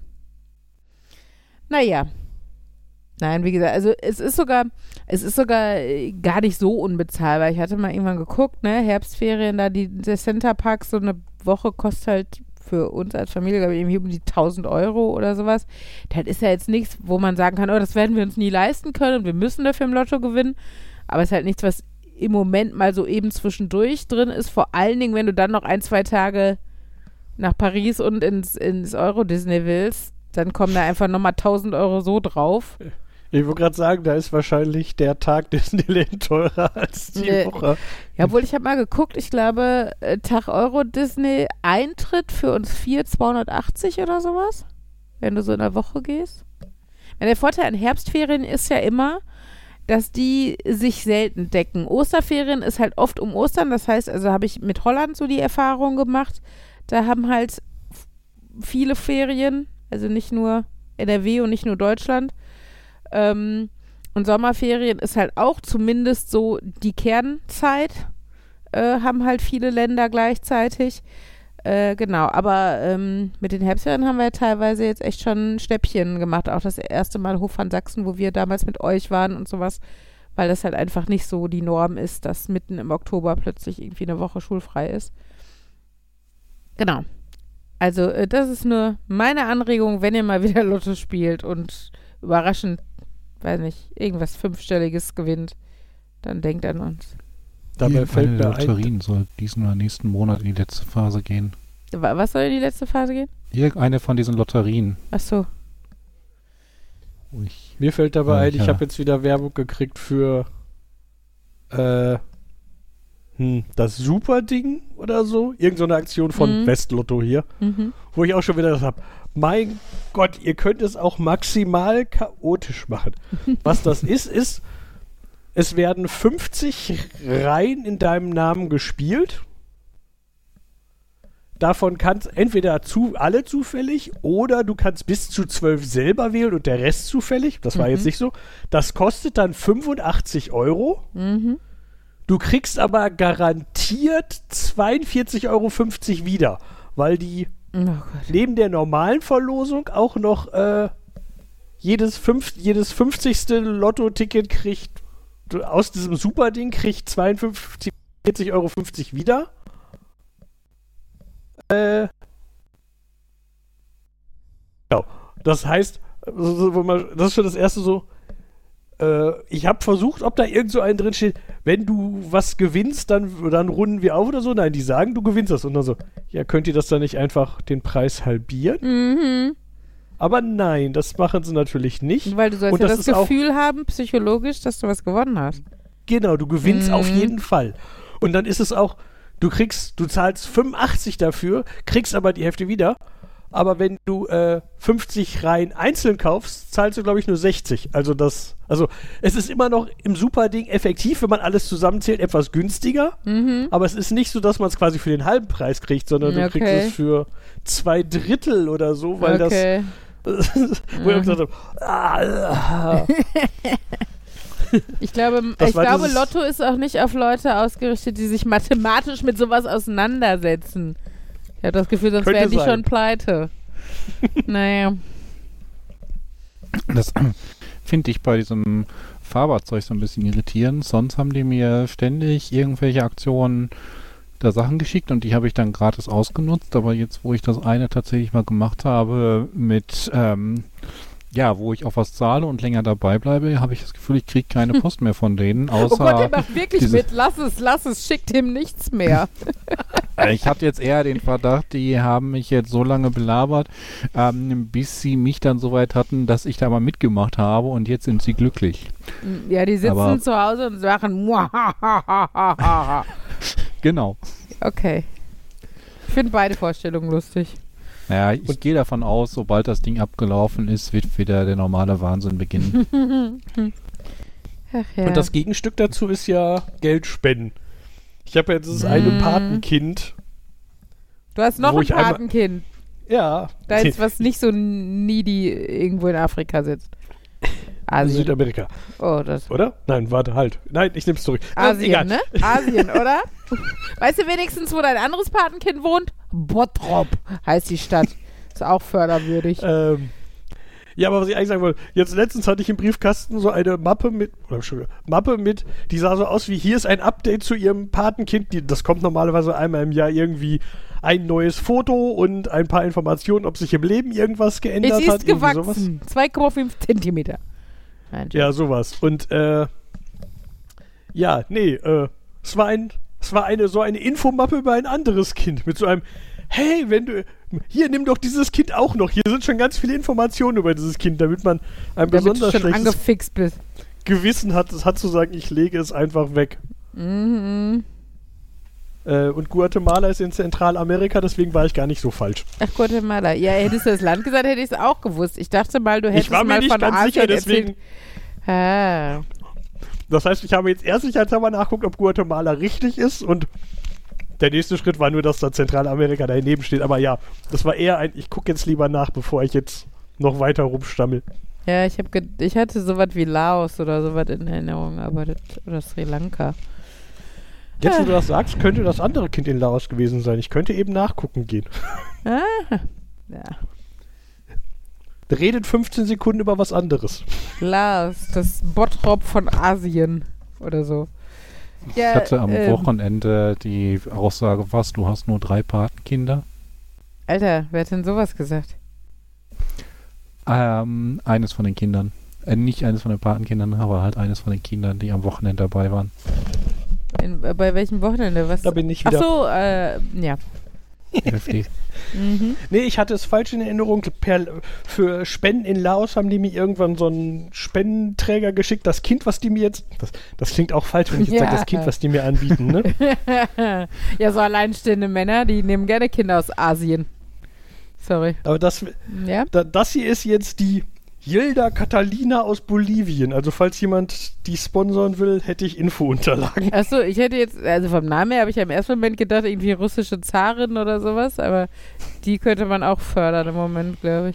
naja. Nein, wie gesagt, also es ist sogar, es ist sogar äh, gar nicht so unbezahlbar. Ich hatte mal irgendwann geguckt, ne, Herbstferien, da die, der Center Park, so eine Woche kostet halt für uns als Familie, glaube ich, irgendwie um die tausend Euro oder sowas. Das ist ja jetzt nichts, wo man sagen kann, oh, das werden wir uns nie leisten können und wir müssen dafür im Lotto gewinnen. Aber es ist halt nichts, was im Moment mal so eben zwischendurch drin ist. Vor allen Dingen, wenn du dann noch ein, zwei Tage nach Paris und ins, ins Euro Disney willst, dann kommen da einfach nochmal tausend Euro so drauf. Ich wollte gerade sagen, da ist wahrscheinlich der Tag Disneyland teurer als die Nee. Woche. Ja, obwohl ich habe mal geguckt, ich glaube, äh, Tag Euro Disney Eintritt für uns vier zweihundertachtzig oder sowas, wenn du so in der Woche gehst. Ja, der Vorteil an Herbstferien ist ja immer, dass die sich selten decken. Osterferien ist halt oft um Ostern, das heißt, also habe ich mit Holland so die Erfahrung gemacht, da haben halt f- viele Ferien, also nicht nur N R W und nicht nur Deutschland. Ähm, und Sommerferien ist halt auch zumindest so die Kernzeit, äh, haben halt viele Länder gleichzeitig. Äh, genau, aber ähm, mit den Herbstferien haben wir ja teilweise jetzt echt schon Schnäppchen gemacht. Auch das erste Mal Hof van Sachsen, wo wir damals mit euch waren und sowas, weil das halt einfach nicht so die Norm ist, dass mitten im Oktober plötzlich irgendwie eine Woche schulfrei ist. Genau. Also äh, das ist nur meine Anregung, wenn ihr mal wieder Lotto spielt und überraschend, weiß nicht, irgendwas Fünfstelliges gewinnt, dann denkt an uns. Dabei fällt Eine mir der ein, Lotterien soll diesen oder nächsten Monat in die letzte Phase gehen. Wa- Was soll in die letzte Phase gehen? Irgendeine von diesen Lotterien. Ach so. Wo ich, mir fällt dabei ein, ich Welcher? habe jetzt wieder Werbung gekriegt für äh, hm, das Superding oder so. Irgend so eine Aktion von Mhm. Westlotto hier, Mhm. wo ich auch schon wieder das habe. Mein Gott, ihr könnt es auch maximal chaotisch machen. Was das ist, ist, es werden fünfzig Reihen in deinem Namen gespielt davon kannst entweder zu, alle zufällig oder du kannst bis zu zwölf selber wählen und der Rest zufällig. Das war Mhm. jetzt nicht so. Das kostet dann fünfundachtzig Euro. Mhm. Du kriegst aber garantiert zweiundvierzig Euro fünfzig wieder, weil die Oh Gott. neben der normalen Verlosung auch noch äh, jedes, fünf, jedes fünfzigste Lotto-Ticket kriegt, aus diesem Super-Ding kriegt zweiundfünfzig Euro fünfzig wieder. Äh, genau. Das heißt, so, so, wo man, das ist schon das erste so, äh, ich habe versucht, ob da irgend so ein drin steht, wenn du was gewinnst, dann, dann runden wir auf oder so. Nein, die sagen, du gewinnst das. Und dann so, ja, könnt ihr das dann nicht einfach den Preis halbieren? Mhm. Aber nein, das machen sie natürlich nicht. Weil du sollst Und ja das das ist auch- Gefühl haben, psychologisch, dass du was gewonnen hast. Genau, du gewinnst Mhm. auf jeden Fall. Und dann ist es auch, du kriegst, du zahlst fünfundachtzig dafür, kriegst aber die Hälfte wieder. Aber wenn du äh, fünfzig Reihen einzeln kaufst, zahlst du, glaube ich, nur sechzig. Also das, also es ist immer noch im Super-Ding effektiv, wenn man alles zusammenzählt, etwas günstiger. Mhm. Aber es ist nicht so, dass man es quasi für den halben Preis kriegt, sondern du Okay. kriegst es für zwei Drittel oder so, weil Okay. das, wo ich auch gesagt habe, ah, Ich glaube, Das ich war glaube dieses- Lotto ist auch nicht auf Leute ausgerichtet, die sich mathematisch mit sowas auseinandersetzen. Ich habe das Gefühl, sonst Könnte wären die sein. schon pleite. Naja. Das finde ich bei diesem Fahrradzeug so ein bisschen irritierend. Sonst haben die mir ständig irgendwelche Aktionen da Sachen geschickt und die habe ich dann gratis ausgenutzt. Aber jetzt, wo ich das eine tatsächlich mal gemacht habe mit, ähm, ja, wo ich auf was zahle und länger dabei bleibe, habe ich das Gefühl, ich kriege keine Post mehr von denen. Außer Oh Gott, der macht wirklich diese- mit. Lass es, lass es, schickt ihm nichts mehr. Ich hatte jetzt eher den Verdacht, die haben mich jetzt so lange belabert, ähm, bis sie mich dann so weit hatten, dass ich da mal mitgemacht habe und jetzt sind sie glücklich. Ja, die sitzen Aber- zu Hause und sagen Muahahaha. Genau. Okay. Ich finde beide Vorstellungen lustig. Naja, ich gehe davon aus, sobald das Ding abgelaufen ist, wird wieder der normale Wahnsinn beginnen. Ach ja. Und das Gegenstück dazu ist ja Geld spenden. Ich habe jetzt dieses eine Mm. Patenkind. du hast noch wo ein ich einmal- Patenkind. Ja. Da ist was nicht so needy irgendwo in Afrika sitzt. Asien. Südamerika, Oh, das. oder? Nein, warte, halt. Nein, ich nehme es zurück. Ähm, Asien, egal. ne? Asien, oder? Weißt du wenigstens, wo dein anderes Patenkind wohnt? Bottrop heißt die Stadt. Ist auch förderwürdig. Ähm, ja, aber was ich eigentlich sagen wollte, jetzt letztens hatte ich im Briefkasten so eine Mappe mit, oder Entschuldigung, Mappe mit, die sah so aus wie, hier ist ein Update zu ihrem Patenkind. Die, das kommt normalerweise einmal im Jahr irgendwie ein neues Foto und ein paar Informationen, ob sich im Leben irgendwas geändert Es hat. ist irgendwie sowas. gewachsen. zwei Komma fünf Zentimeter. Nein, Ja, sowas. Und, äh, ja, nee, äh, es war ein, es war eine, so eine Infomappe über ein anderes Kind mit so einem, hey, wenn du, hier, nimm doch dieses Kind auch noch. Hier sind schon ganz viele Informationen über dieses Kind, damit man ein damit du besonders schon schlechtes angefixt bist. Gewissen hat, es hat zu sagen, ich lege es einfach weg. Mhm. Äh, und Guatemala ist in Zentralamerika, deswegen war ich gar nicht so falsch. Ach, Guatemala. Ja, hättest du das Land gesagt, hätte ich es auch gewusst. Ich dachte mal, du hättest Ich war mir mal nicht von ganz Asien sicher, deswegen. erzählt. Ah. Das heißt, ich habe jetzt erst sicherheitshalber nachguckt, ob Guatemala richtig ist und der nächste Schritt war nur, dass da Zentralamerika daneben steht. Aber ja, das war eher ein, ich gucke jetzt lieber nach, bevor ich jetzt noch weiter rumstammel. Ja, ich, hab ich hatte sowas wie Laos oder sowas in Erinnerung, aber das, oder Sri Lanka. Jetzt, wo du das sagst, könnte das andere Kind in Laos gewesen sein. Ich könnte eben nachgucken gehen. Ah. Ja. Redet fünfzehn Sekunden über was anderes. Laos, das Bottrop von Asien oder so. Ja, Ich hatte am ähm, Wochenende die Aussage, was, du hast nur drei Patenkinder? Alter, wer hat denn sowas gesagt? Ähm, eines von den Kindern. Äh, nicht eines von den Patenkindern, aber halt eines von den Kindern, die am Wochenende dabei waren. In, äh, bei welchem Wochenende? Was? Da bin ich Ach wieder. so, äh, ja. Heftig. Mhm. Nee, ich hatte es falsch in Erinnerung. Per, für Spenden in Laos haben die mir irgendwann so einen Spendenträger geschickt. Das Kind, was die mir jetzt... Das, das klingt auch falsch, wenn ich jetzt Ja. sage, das Kind, was die mir anbieten, ne? Ja, so alleinstehende Männer, die nehmen gerne Kinder aus Asien. Sorry. Aber das, Ja? da, das hier ist jetzt die, Hilda Catalina aus Bolivien. Also falls jemand die sponsern will, hätte ich Infounterlagen. Achso, ich hätte jetzt, also vom Namen her habe ich ja im ersten Moment gedacht, irgendwie russische Zarin oder sowas, aber die könnte man auch fördern im Moment, glaube ich.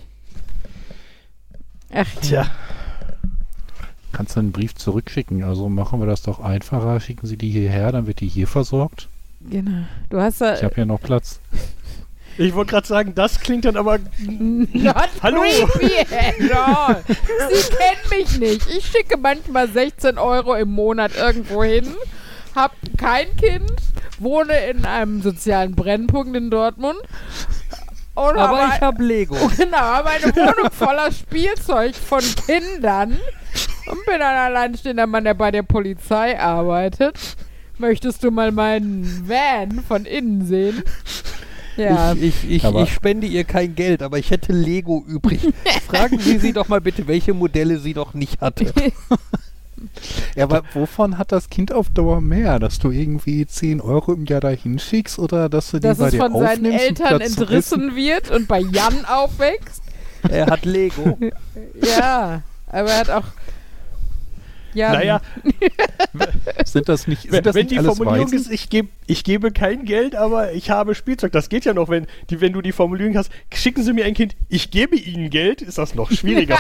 Ach, Tja. Kannst du einen Brief zurückschicken? Also machen wir das doch einfacher. Schicken Sie die hierher, dann wird die hier versorgt. genau. Du hast da... Ich habe hier noch Platz. Ich wollte gerade sagen, das klingt dann aber... Not Hallo. creepy at all. Sie kennen mich nicht. Ich schicke manchmal sechzehn Euro im Monat irgendwo hin, hab kein Kind, wohne in einem sozialen Brennpunkt in Dortmund. Und Aber habe ich habe Lego. Genau, habe eine Wohnung voller Spielzeug von Kindern und bin ein alleinstehender Mann, der bei der Polizei arbeitet. Möchtest du mal meinen Van von innen sehen? Ja. Ich, ich, ich, Aber- ich spende ihr kein Geld, aber ich hätte Lego übrig. Fragen Sie sie doch mal bitte, welche Modelle sie noch nicht hatte. Ja, aber wovon hat das Kind auf Dauer mehr? Dass du irgendwie zehn Euro im Jahr dahin schickst oder dass du die Dass bei es dir von seinen aufnimmst? und Eltern Platz zum entrissen wird und bei Jan aufwächst. Er hat Lego. Ja, aber er hat auch... Ja, Naja, Essen? Sind das nicht, wenn, sind das wenn nicht die alles Formulierung Weisen? ist, ich, geb, ich gebe kein Geld, aber ich habe Spielzeug. Das geht ja noch, wenn, die, wenn du die Formulierung hast, schicken Sie mir ein Kind, ich gebe Ihnen Geld, ist das noch schwieriger.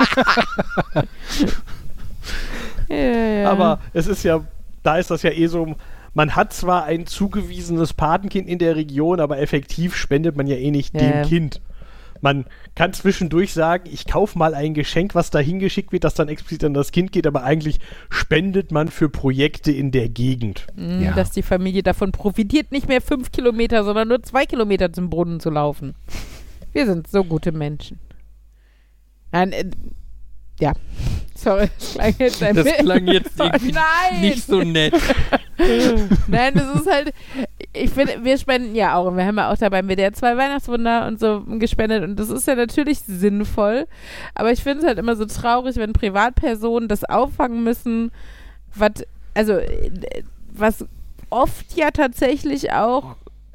ja, ja. Aber es ist ja, da ist das ja eh so, man hat zwar ein zugewiesenes Patenkind in der Region, aber effektiv spendet man ja eh nicht Ja. dem Kind. Man kann zwischendurch sagen, ich kaufe mal ein Geschenk, was da hingeschickt wird, das dann explizit an das Kind geht, aber eigentlich spendet man für Projekte in der Gegend. Mm, Ja. dass die Familie davon profitiert, nicht mehr fünf Kilometer, sondern nur zwei Kilometer zum Brunnen zu laufen. Wir sind so gute Menschen. Nein, äh, ja. Sorry, das klang jetzt ein Das bisschen- klang jetzt irgendwie Nein! nicht so nett. Nein, das ist halt, ich finde, wir spenden ja auch, und wir haben ja auch da beim W D R zwei Weihnachtswunder und so gespendet und das ist ja natürlich sinnvoll, aber ich finde es halt immer so traurig, wenn Privatpersonen das auffangen müssen, was, also, äh, was oft ja tatsächlich auch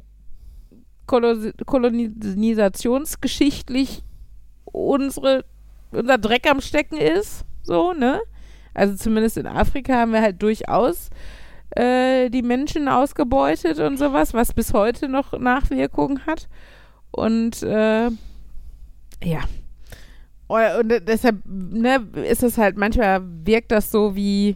kolo- kolonisationsgeschichtlich unsere, unser Dreck am Stecken ist, so, ne? Also zumindest in Afrika haben wir halt durchaus äh, die Menschen ausgebeutet und sowas, was bis heute noch Nachwirkungen hat. Und äh, ja. Und, und deshalb ne, ist es halt, manchmal wirkt das so wie,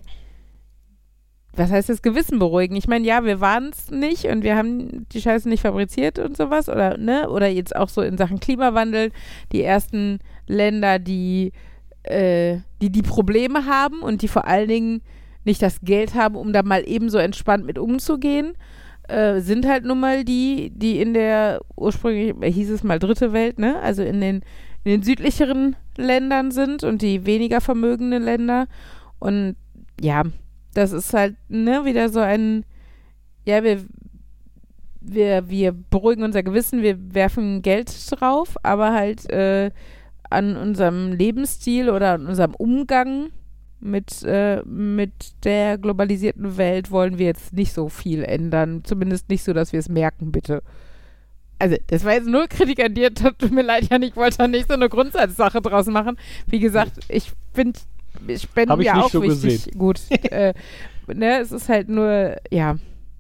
was heißt das, Gewissen beruhigen. Ich meine, ja, wir waren es nicht und wir haben die Scheiße nicht fabriziert und sowas. Oder, ne, oder jetzt auch so in Sachen Klimawandel, die ersten Länder, die äh, die die Probleme haben und die vor allen Dingen nicht das Geld haben, um da mal eben so entspannt mit umzugehen, äh, sind halt nun mal die, die in der, ursprünglich hieß es mal dritte Welt, ne, also in den, in den südlicheren Ländern sind und die weniger vermögenden Länder. Und ja, das ist halt, ne, wieder so ein, ja, wir, wir, wir beruhigen unser Gewissen, wir werfen Geld drauf, aber halt äh, an unserem Lebensstil oder an unserem Umgang mit, äh, mit der globalisierten Welt wollen wir jetzt nicht so viel ändern. Zumindest nicht so, dass wir es merken, bitte. Also, das war jetzt null Kritik an dir. Tut mir leid, Jan, ich wollte da nicht so eine Grundsatzsache draus machen. Wie gesagt, ich finde Spenden Hab ich ja nicht auch so wichtig. gesehen. Gut. äh, ne, es ist halt nur, ja.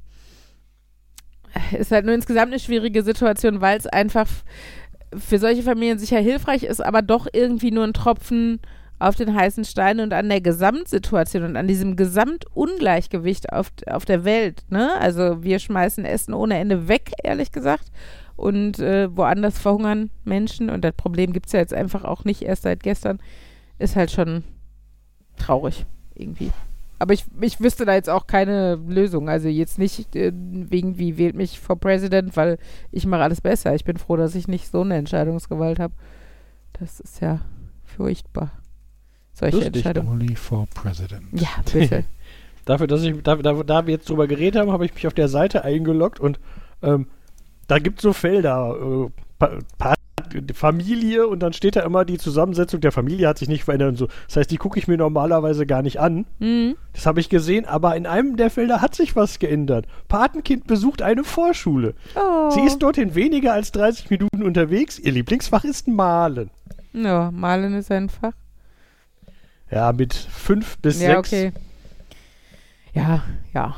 Es ist halt nur insgesamt eine schwierige Situation, weil es einfach für solche Familien sicher hilfreich ist, aber doch irgendwie nur ein Tropfen auf den heißen Stein und an der Gesamtsituation und an diesem Gesamtungleichgewicht auf, auf der Welt, ne? Also wir schmeißen Essen ohne Ende weg, ehrlich gesagt, und äh, woanders verhungern Menschen und das Problem gibt es ja jetzt einfach auch nicht erst seit gestern, ist halt schon traurig irgendwie. Aber ich, ich wüsste da jetzt auch keine Lösung. Also jetzt nicht äh, wegen wie wählt mich for President, weil ich mache alles besser. Ich bin froh, dass ich nicht so eine Entscheidungsgewalt habe. Das ist ja furchtbar. Solche Lustig, Entscheidungen. Only for President. Ja, bitte. Dafür, dass ich, da, da, da wir jetzt drüber geredet haben, habe ich mich auf der Seite eingeloggt und ähm, da gibt es so Felder, äh, pa pa Familie und dann steht da immer, die Zusammensetzung der Familie hat sich nicht verändert und so. Das heißt, die gucke ich mir normalerweise gar nicht an. Mhm. Das habe ich gesehen, aber in einem der Felder hat sich was geändert. Patenkind besucht eine Vorschule. Oh. Sie ist dort in weniger als dreißig Minuten unterwegs. Ihr Lieblingsfach ist Malen. Ja, Malen ist einfach. Ja, mit fünf bis Ja, sechs. okay. Ja, ja.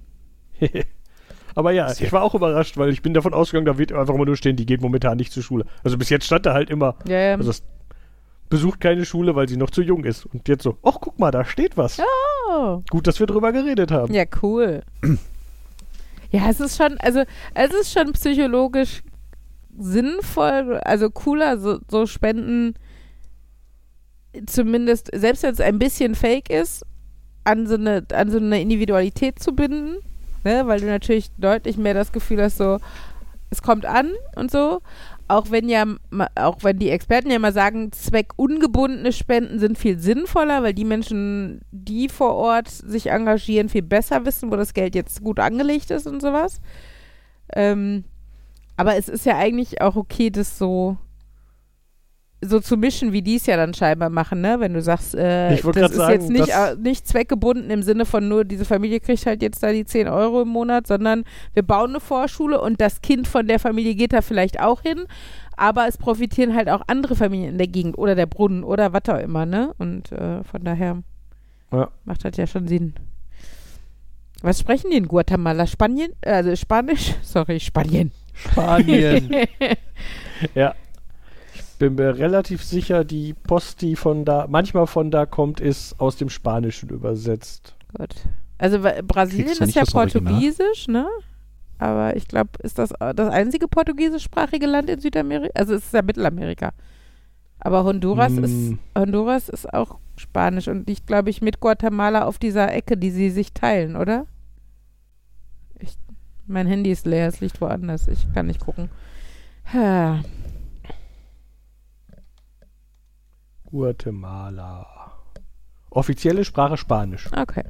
Aber ja, ich war auch überrascht, weil ich bin davon ausgegangen, da wird einfach immer nur stehen, die geht momentan nicht zur Schule. Also bis jetzt stand da halt immer, Ja, ja. also es besucht keine Schule, weil sie noch zu jung ist. Und jetzt so, ach guck mal, da steht was. Oh. Gut, dass wir drüber geredet haben. Ja, cool. Ja, es ist schon, also es ist schon psychologisch sinnvoll, also cooler, so, so Spenden zumindest, selbst wenn es ein bisschen fake ist, an so eine, an so eine Individualität zu binden, ne? Weil du natürlich deutlich mehr das Gefühl hast, so, es kommt an und so. Auch wenn ja, auch wenn die Experten ja mal sagen, zweckungebundene Spenden sind viel sinnvoller, weil die Menschen, die vor Ort sich engagieren, viel besser wissen, wo das Geld jetzt gut angelegt ist und sowas. Ähm, aber es ist ja eigentlich auch okay, das so so zu mischen, wie die es ja dann scheinbar machen, ne? Wenn du sagst, äh, Ich das wollte ist grad sagen, jetzt nicht, das- äh, nicht zweckgebunden im Sinne von nur, diese Familie kriegt halt jetzt da die zehn Euro im Monat, sondern wir bauen eine Vorschule und das Kind von der Familie geht da vielleicht auch hin, aber es profitieren halt auch andere Familien in der Gegend oder der Brunnen oder was auch immer, ne? Und äh, von daher Ja. macht das ja schon Sinn. Was sprechen die in Guatemala? Spanien? Also Spanisch? Sorry, Spanien. Spanien. Ja. Ich bin mir relativ sicher, die Post, die von da, manchmal von da kommt, ist aus dem Spanischen übersetzt. Gut. Also wa- Brasilien Kriegst du ist nicht ja das Original? Portugiesisch, ne? Aber ich glaube, ist das äh, das einzige portugiesischsprachige Land in Südamerika? Also es ist ja Mittelamerika. Aber Honduras Mm. ist Honduras ist auch Spanisch und ich glaube ich mit Guatemala auf dieser Ecke, die sie sich teilen, oder? Ich, mein Handy ist leer, es liegt woanders. Ich kann nicht gucken. Ha. Guatemala. Offizielle Sprache Spanisch. Okay.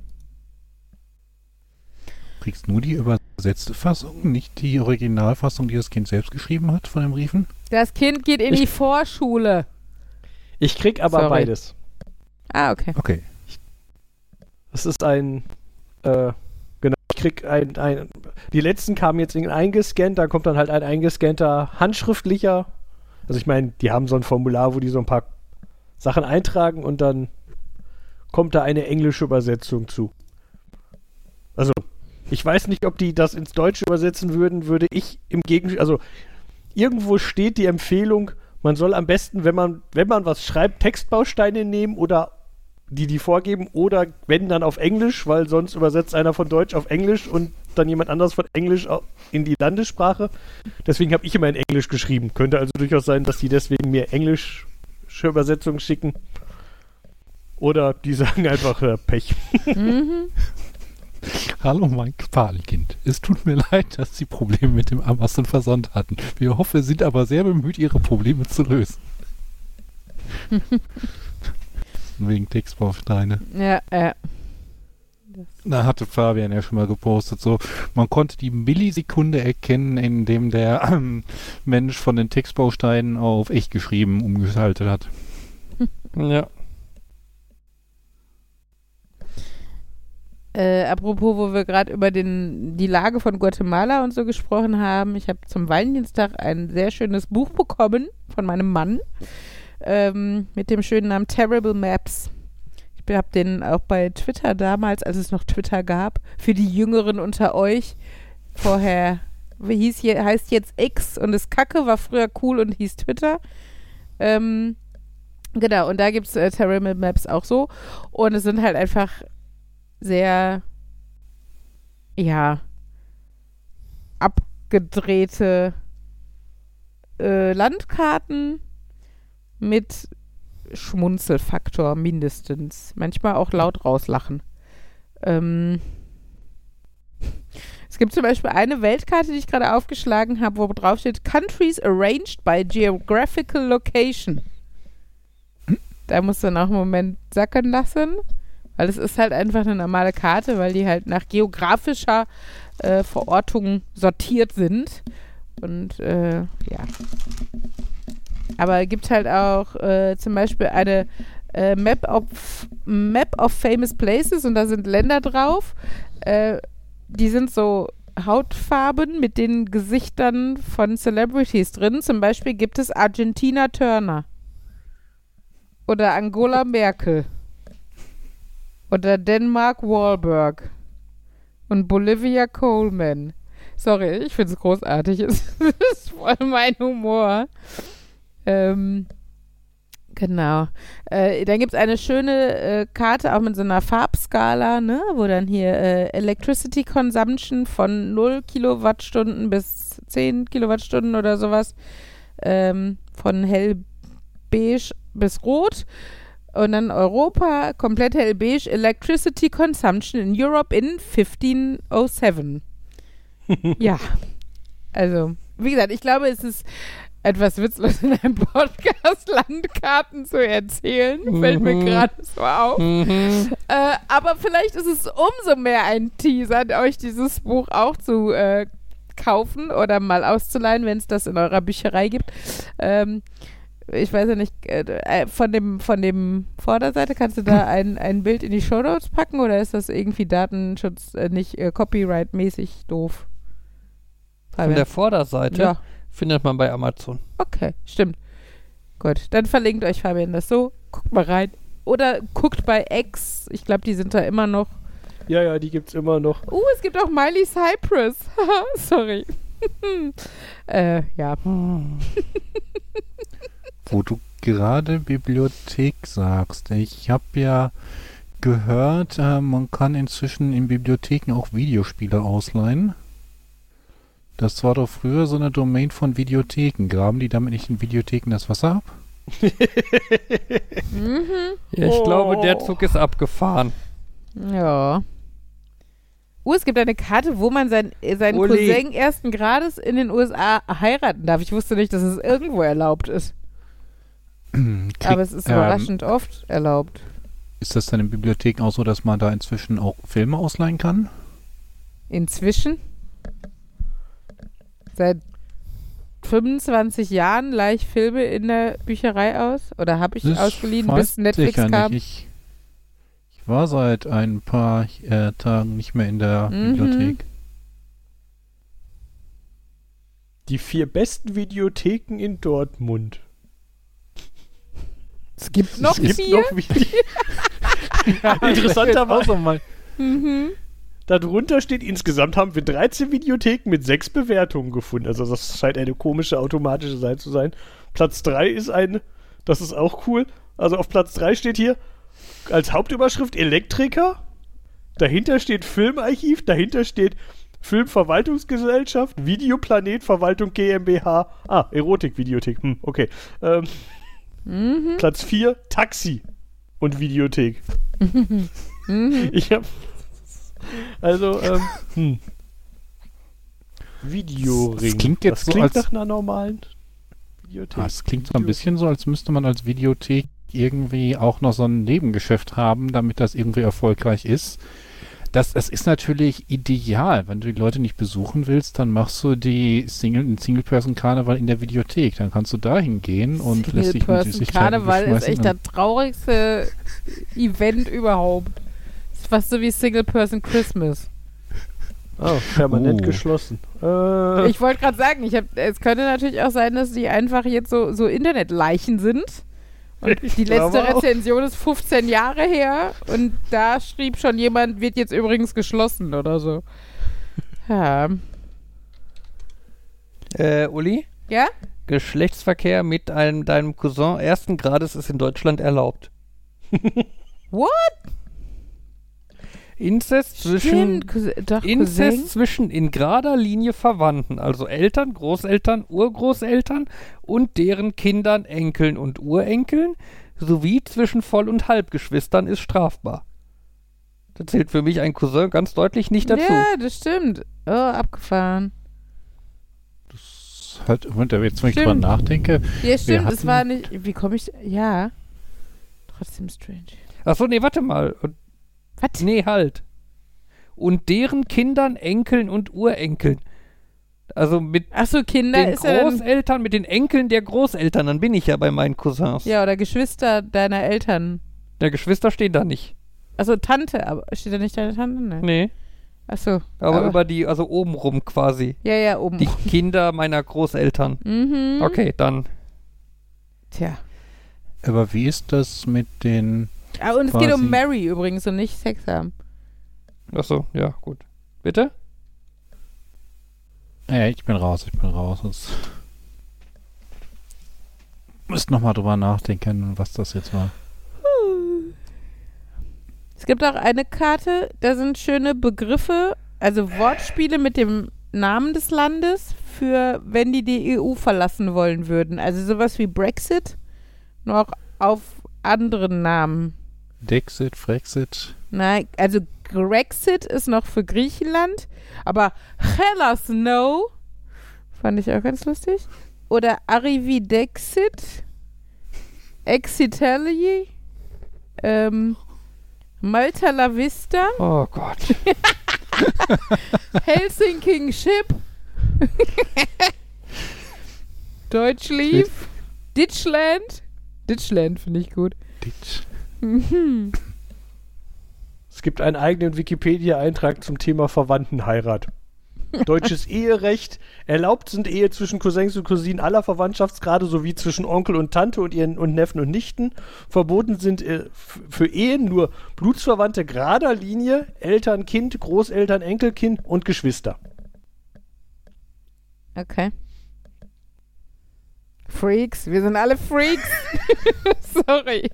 Kriegst nur die übersetzte Fassung, nicht die Originalfassung, die das Kind selbst geschrieben hat von den Briefen? Das Kind geht in Ich- die Vorschule. Ich krieg aber Sorry. beides. Ah, okay. Okay. Es ist ein, äh, genau, ich krieg ein, ein, die letzten kamen jetzt in eingescannt, da kommt dann halt ein eingescannter handschriftlicher, also ich meine, die haben so ein Formular, wo die so ein paar Sachen eintragen und dann kommt da eine englische Übersetzung zu. Also, ich weiß nicht, ob die das ins Deutsche übersetzen würden, würde ich im Gegenteil, also irgendwo steht die Empfehlung, man soll am besten, wenn man, wenn man was schreibt, Textbausteine nehmen oder die die vorgeben oder wenn dann auf Englisch, weil sonst übersetzt einer von Deutsch auf Englisch und dann jemand anderes von Englisch au- in die Landessprache. Deswegen habe ich immer in Englisch geschrieben. Könnte also durchaus sein, dass die deswegen mir englische Übersetzungen schicken. Oder die sagen einfach äh, Pech. Mhm. Hallo mein Patenkind. Es tut mir leid, dass Sie Probleme mit dem Amazon-Versand hatten. Wir hoffen, sind aber sehr bemüht, Ihre Probleme zu lösen. Wegen Textbausteine. Ja, ja. Da hatte Fabian ja schon mal gepostet, so, man konnte die Millisekunde erkennen, in dem der ähm, Mensch von den Textbausteinen auf echt geschrieben umgeschaltet hat. Ja. Äh, apropos, wo wir gerade über den, die Lage von Guatemala und so gesprochen haben, ich habe zum Valentinstag ein sehr schönes Buch bekommen von meinem Mann ähm, mit dem schönen Namen Terrible Maps. Ich habe den auch bei Twitter damals, als es noch Twitter gab, für die Jüngeren unter euch, vorher wie hieß hier, heißt jetzt X und das Kacke war früher cool und hieß Twitter. Ähm, genau, und da gibt es äh, Terrible Maps auch so und es sind halt einfach sehr, ja, abgedrehte äh, Landkarten mit Schmunzelfaktor mindestens. Manchmal auch laut rauslachen. Ähm, es gibt zum Beispiel eine Weltkarte, die ich gerade aufgeschlagen habe, wo drauf steht Countries arranged by geographical location. Da musst du noch einen Moment sacken lassen. Weil es ist halt einfach eine normale Karte, weil die halt nach geografischer äh, Verortung sortiert sind. Und äh, ja. Aber es gibt halt auch äh, zum Beispiel eine äh, Map of Map of Famous Places und da sind Länder drauf. Äh, die sind so Hautfarben mit den Gesichtern von Celebrities drin. Zum Beispiel gibt es Argentina Turner. oder Angela Merkel oder Denmark Wahlberg und Bolivia Coleman. Sorry, ich finde es großartig. Es ist voll mein Humor. Ähm, genau. Äh, dann gibt es eine schöne äh, Karte, auch mit so einer Farbskala, ne, wo dann hier äh, Electricity Consumption von null Kilowattstunden bis zehn Kilowattstunden oder sowas, ähm, von hellbeige bis rot. Und dann Europa, komplett hellbeige, Electricity Consumption in Europe in fifteen oh seven. Ja, also, wie gesagt, ich glaube, es ist etwas witzlos in einem Podcast Landkarten zu erzählen. Mhm. Fällt mir gerade so auf. Mhm. Äh, aber vielleicht ist es umso mehr ein Teaser, euch dieses Buch auch zu äh, kaufen oder mal auszuleihen, wenn es das in eurer Bücherei gibt. Ähm, ich weiß ja nicht, äh, von dem von dem Vorderseite, kannst du da ein, ein Bild in die Shownotes packen oder ist das irgendwie Datenschutz, äh, nicht äh, Copyright-mäßig doof? Von der Vorderseite ja. findet man bei Amazon. Okay, stimmt. Gut, dann verlinkt euch Fabian das so. Guckt mal rein. Oder guckt bei X. Ich glaube, die sind da immer noch. Ja, ja, die gibt's immer noch. Uh, es gibt auch Miley Cypress. Sorry. äh, ja. Wo du gerade Bibliothek sagst. Ich habe ja gehört, äh, man kann inzwischen in Bibliotheken auch Videospiele ausleihen. Das war doch früher so eine Domain von Videotheken. Graben die damit nicht in Videotheken das Wasser ab? mhm. Ja, ich oh. glaube, der Zug ist abgefahren. Ja. Uh, es gibt eine Karte, wo man sein, seinen Uli. Cousin ersten Grades in den U S A heiraten darf. Ich wusste nicht, dass es irgendwo erlaubt ist. Krieg, Aber es ist ähm, überraschend oft erlaubt. Ist das dann in Bibliotheken auch so, dass man da inzwischen auch Filme ausleihen kann? Inzwischen? Seit fünfundzwanzig Jahren leih ich Filme in der Bücherei aus? Oder habe ich Das ausgeliehen, weiß bis Netflix ich kam? Nicht. Ich, ich war seit ein paar äh, Tagen nicht mehr in der Mhm. Bibliothek. Die vier besten Videotheken in Dortmund. Es gibt noch es gibt vier? noch Vide- ja, interessanterweise mal. Mhm. Darunter steht, insgesamt haben wir dreizehn Videotheken mit sechs Bewertungen gefunden. Also das scheint eine komische automatische Seite zu sein. Platz drei ist eine, das ist auch cool. Also auf Platz drei steht hier als Hauptüberschrift Elektriker. Dahinter steht Filmarchiv, dahinter steht Filmverwaltungsgesellschaft, Videoplanet Verwaltung GmbH. Ah, Erotik-Videothek. Hm, okay. Ähm, Mhm. Platz vier, Taxi und Videothek. Mhm. Ich hab. Also, ähm. Hm. Videoring. Das klingt jetzt das so, klingt als- nach einer normalen Videothek. Ah, es klingt so ein bisschen so, als müsste man als Videothek irgendwie auch noch so ein Nebengeschäft haben, damit das irgendwie erfolgreich ist. Das, das ist natürlich ideal. Wenn du die Leute nicht besuchen willst, dann machst du die Single, den Single-Person-Karneval in der Videothek. Dann kannst du da hingehen und lässt dich mit Süßigkeiten Karneval ist beschmeißen echt das traurigste Event überhaupt. Ist fast so wie Single-Person Christmas. Oh, permanent Uh. geschlossen. Äh, Ich wollte gerade sagen, ich hab, es könnte natürlich auch sein, dass die einfach jetzt so, so Internetleichen sind. Und Ich die letzte glaube auch. Rezension ist fünfzehn Jahre her und da schrieb schon jemand, wird jetzt übrigens geschlossen oder so. Ja. Äh, Uli? Ja? Geschlechtsverkehr mit einem, deinem Cousin ersten Grades ist in Deutschland erlaubt. What? Inzest zwischen Stimmt, Cousin- doch, Inzest Cousin? zwischen in gerader Linie Verwandten, also Eltern, Großeltern, Urgroßeltern und deren Kindern, Enkeln und Urenkeln, sowie zwischen Voll- und Halbgeschwistern ist strafbar. Da zählt für mich ein Cousin ganz deutlich nicht dazu. Ja, das stimmt. Oh, abgefahren. Das halt, wenn ich jetzt, wenn ich drüber Stimmt. nachdenke, Ja, stimmt, es hatten- war nicht. Wie komme ich. Ja. Trotzdem strange. Achso, nee, warte mal. Und, Was? nee, halt. Und deren Kindern, Enkeln und Urenkeln. Also mit Achso, Kinder den ist ja dann, Großeltern, mit den Enkeln der Großeltern, dann bin ich ja bei meinen Cousins. ja, oder Geschwister deiner Eltern. Der Geschwister stehen da nicht. Achso, Tante, aber steht da nicht deine Tante? Nein. Nee. Achso. Aber, über die, also obenrum quasi. Ja, ja, oben. Die Kinder meiner Großeltern. Mhm. Okay, dann. Tja. Aber wie ist das mit den... Ah, und es quasi- geht um Mary übrigens und nicht Sex haben. Achso, ja, gut. Bitte? Ja, ich bin raus, ich bin raus. Das müsst nochmal drüber nachdenken, was das jetzt war. Es gibt auch eine Karte, da sind schöne Begriffe, also Wortspiele mit dem Namen des Landes für, wenn die die E U verlassen wollen würden. Also sowas wie Brexit, nur auch auf anderen Namen. Dexit, Frexit. Nein, also Grexit ist noch für Griechenland, aber Hellas No fand ich auch ganz lustig. Oder Arrividexit, Exitalia, ähm, Malta la Vista, Oh Gott. Helsinking Ship, Deutschlief, Ditchland, Ditchland finde ich gut. Ditch. Mhm. Es gibt einen eigenen Wikipedia-Eintrag zum Thema Verwandtenheirat. Deutsches Eherecht. Erlaubt sind Ehe zwischen Cousins und Cousinen aller Verwandtschaftsgrade sowie zwischen Onkel und Tante und ihren und Neffen und Nichten. Verboten sind äh, f- für Ehen nur Blutsverwandte gerader Linie, Eltern, Kind, Großeltern, Enkelkind und Geschwister. Okay. Freaks, wir sind alle Freaks. Sorry.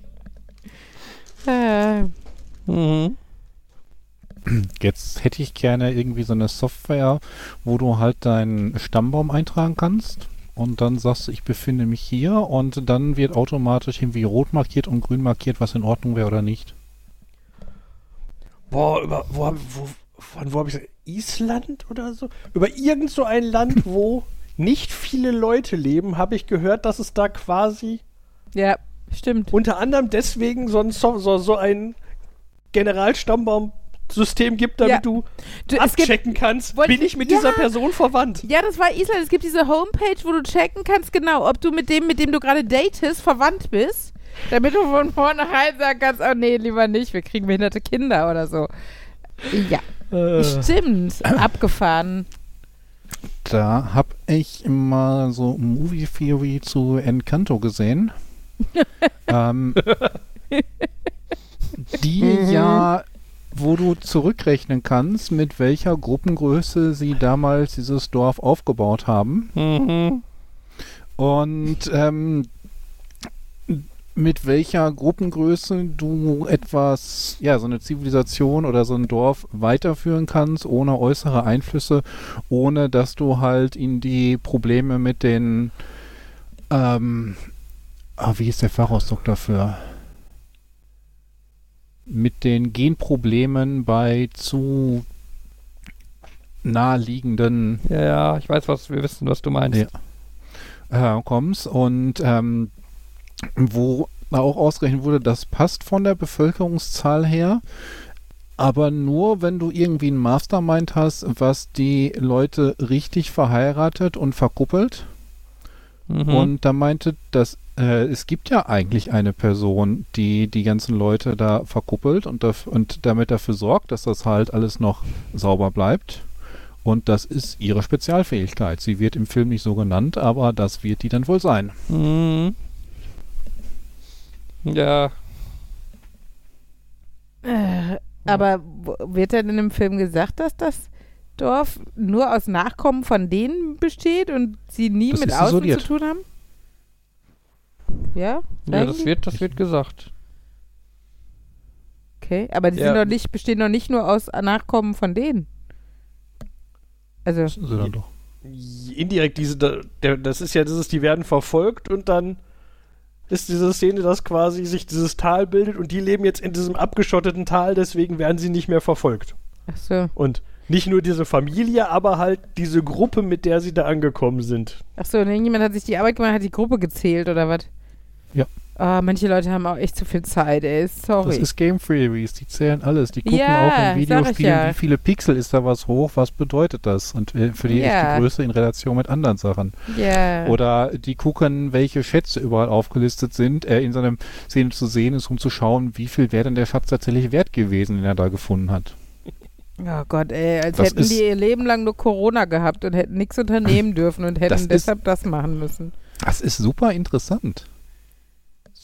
Äh, Mhm. Jetzt hätte ich gerne irgendwie so eine Software, wo du halt deinen Stammbaum eintragen kannst und dann sagst du, ich befinde mich hier und dann wird automatisch irgendwie rot markiert und grün markiert, was in Ordnung wäre oder nicht. Boah, über, wo, hab- wo, von wo habe ich gesagt? Island oder so? Über irgend so ein Land, wo nicht viele Leute leben, habe ich gehört, dass es da quasi ja, stimmt. unter anderem deswegen so ein, so, so, so ein Generalstammbaum-System gibt, damit Ja. du, Du, es gibt, abchecken kannst, Wollte bin ich- ich mit ja. dieser Person verwandt. ja, das war Island. Es gibt diese Homepage, wo du checken kannst, genau, ob du mit dem, mit dem du gerade datest, verwandt bist. Damit du von vornherein sagen kannst, oh nee, lieber nicht, wir kriegen behinderte Kinder oder so. Ja, Äh, stimmt. Abgefahren. Da habe ich mal so Movie Theory zu Encanto gesehen. ähm, die ja, wo du zurückrechnen kannst, mit welcher Gruppengröße sie damals dieses Dorf aufgebaut haben. Mhm. Und ähm, mit welcher Gruppengröße du etwas, ja, so eine Zivilisation oder so ein Dorf weiterführen kannst, ohne äußere Einflüsse, ohne dass du halt in die Probleme mit den, ähm, ah, wie ist der Fachausdruck dafür? Mit den Genproblemen bei zu naheliegenden Ja, ja, ich weiß, was wir wissen, was du meinst. Ja. äh, kommst und ähm, wo auch ausgerechnet wurde, das passt von der Bevölkerungszahl her, aber nur, wenn du irgendwie ein Mastermind hast, was die Leute richtig verheiratet und verkuppelt. Mhm. Und da meinte, dass äh, es gibt ja eigentlich eine Person, die die ganzen Leute da verkuppelt und, daf- und damit dafür sorgt, dass das halt alles noch sauber bleibt. Und das ist ihre Spezialfähigkeit. Sie wird im Film nicht so genannt, aber das wird die dann wohl sein. Mhm. Ja, Äh, aber w- wird denn in dem Film gesagt, dass das Dorf nur aus Nachkommen von denen besteht und sie nie Das mit ist Außen isoliert. zu tun haben? Ja? ja, Sagen das die? wird, das wird gesagt. Okay, aber die Ja. sind doch nicht, bestehen doch nicht nur aus Nachkommen von denen. Also, Das ist sie dann doch. Indirekt, diese, da- der, das ist ja dieses, die werden verfolgt und dann ist diese Szene, dass quasi sich dieses Tal bildet und die leben jetzt in diesem abgeschotteten Tal, deswegen werden sie nicht mehr verfolgt. ach so. Und nicht nur diese Familie, aber halt diese Gruppe, mit der sie da angekommen sind. Ach so, und irgendjemand hat sich die Arbeit gemacht, hat die Gruppe gezählt oder was? Ja. Ah, manche Leute haben auch echt zu viel Zeit, ey. Sorry. Das ist Game Theories, die zählen alles. Die gucken Ja, auch in sag ich Videospielen, ja. wie viele Pixel ist da was hoch, was bedeutet das? Und äh, für die Ja. echte Größe in Relation mit anderen Sachen. Ja. Oder die gucken, welche Schätze überall aufgelistet sind, äh, in so einer Szene zu sehen ist, um zu schauen, wie viel wäre denn der Schatz tatsächlich wert gewesen, den er da gefunden hat. Oh Gott, ey, als Das hätten ist- die ihr Leben lang nur Corona gehabt und hätten nichts unternehmen dürfen und hätten Das ist- deshalb das machen müssen. Das ist super interessant.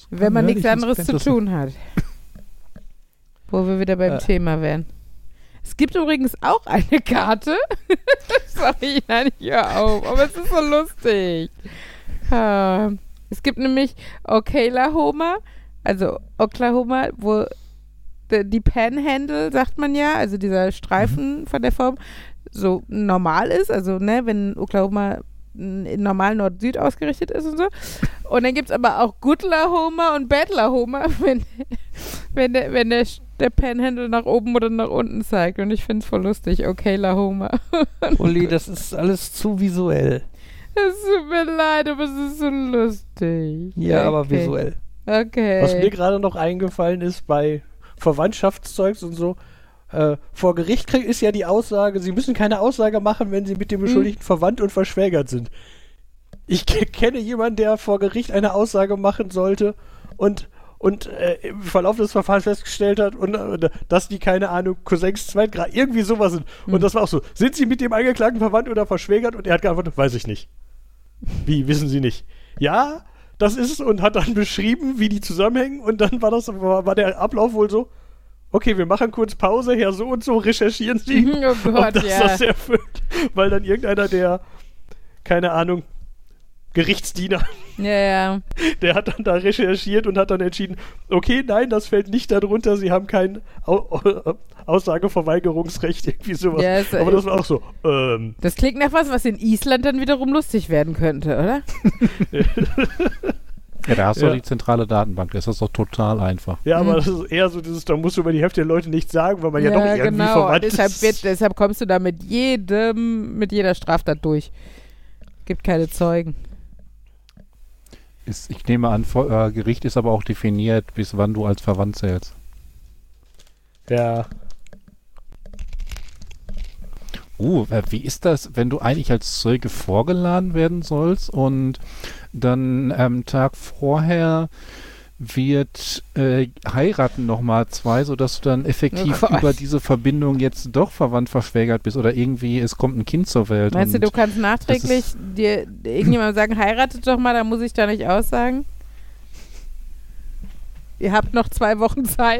Wenn man nichts Neulich anderes ins zu Penthouse- tun hat. Wo wir wieder beim Äh. Thema wären. Es gibt übrigens auch eine Karte. Sorry, nein, ich hör auf. Aber es ist so lustig. Ah, es gibt nämlich Oklahoma, also Oklahoma, wo die, die Panhandle, sagt man ja, also dieser Streifen Mhm. von der Form, so normal ist. Also, ne, wenn Oklahoma n- normal Nord-Süd ausgerichtet ist und so. Und dann gibt es aber auch Goodlahoma und Badlahoma, wenn, wenn, der, wenn der, der Panhandle nach oben oder nach unten zeigt. Und ich finde es voll lustig. Oklahoma. Uli, das ist alles zu visuell. Es tut mir leid, aber es ist so lustig. Ja, aber Okay. visuell. Okay. Was mir gerade noch eingefallen ist bei Verwandtschaftszeugs und so, äh, vor Gericht krieg, ist ja die Aussage, sie müssen keine Aussage machen, wenn sie mit dem Beschuldigten verwandt und verschwägert sind. Ich ke- kenne jemanden, der vor Gericht eine Aussage machen sollte und, und äh, im Verlauf des Verfahrens festgestellt hat, und, äh, dass die, keine Ahnung, Cousins Zweitgrad, irgendwie sowas sind. Mhm. Und das war auch so, sind sie mit dem Angeklagten verwandt oder verschwägert? Und er hat geantwortet, weiß ich nicht. Wie, wissen Sie nicht? Ja, das ist es, und hat dann beschrieben, wie die zusammenhängen, und dann war das war, war der Ablauf wohl so, okay, wir machen kurz Pause, Herr so und so, recherchieren Sie, Mhm, oh Gott, ob das ja. das erfüllt, weil dann irgendeiner der, keine Ahnung, Gerichtsdiener, Ja, ja. der hat dann da recherchiert und hat dann entschieden, okay, nein, das fällt nicht darunter, Sie haben kein Au Aussageverweigerungsrecht, irgendwie sowas. Ja, es- Aber das war auch so, ähm, Das klingt nach was, was in Island dann wiederum lustig werden könnte, oder? Ja, da hast du Ja. doch die zentrale Datenbank. Das ist doch total einfach. ja, aber Hm. das ist eher so dieses, da musst du über die Hälfte der Leute nichts sagen, weil man ja, doch irgendwie verwandt Deshalb, ist. wird, deshalb kommst du da mit jedem, mit jeder Straftat durch. Gibt keine Zeugen. Ist, ich nehme an, vor, äh, Gericht ist aber auch definiert, bis wann du als verwandt zählst. Ja. Uh, äh, wie ist das, wenn du eigentlich als Zeuge vorgeladen werden sollst und dann am Tag vorher wird äh, heiraten nochmal zwei, sodass du dann effektiv Oh Gott. über diese Verbindung jetzt doch verwandt verschwägert bist oder irgendwie es kommt ein Kind zur Welt. Meinst du, und du kannst nachträglich ist- dir irgendjemandem sagen, heiratet doch mal, dann muss ich da nicht aussagen? Ihr habt noch zwei Wochen Zeit.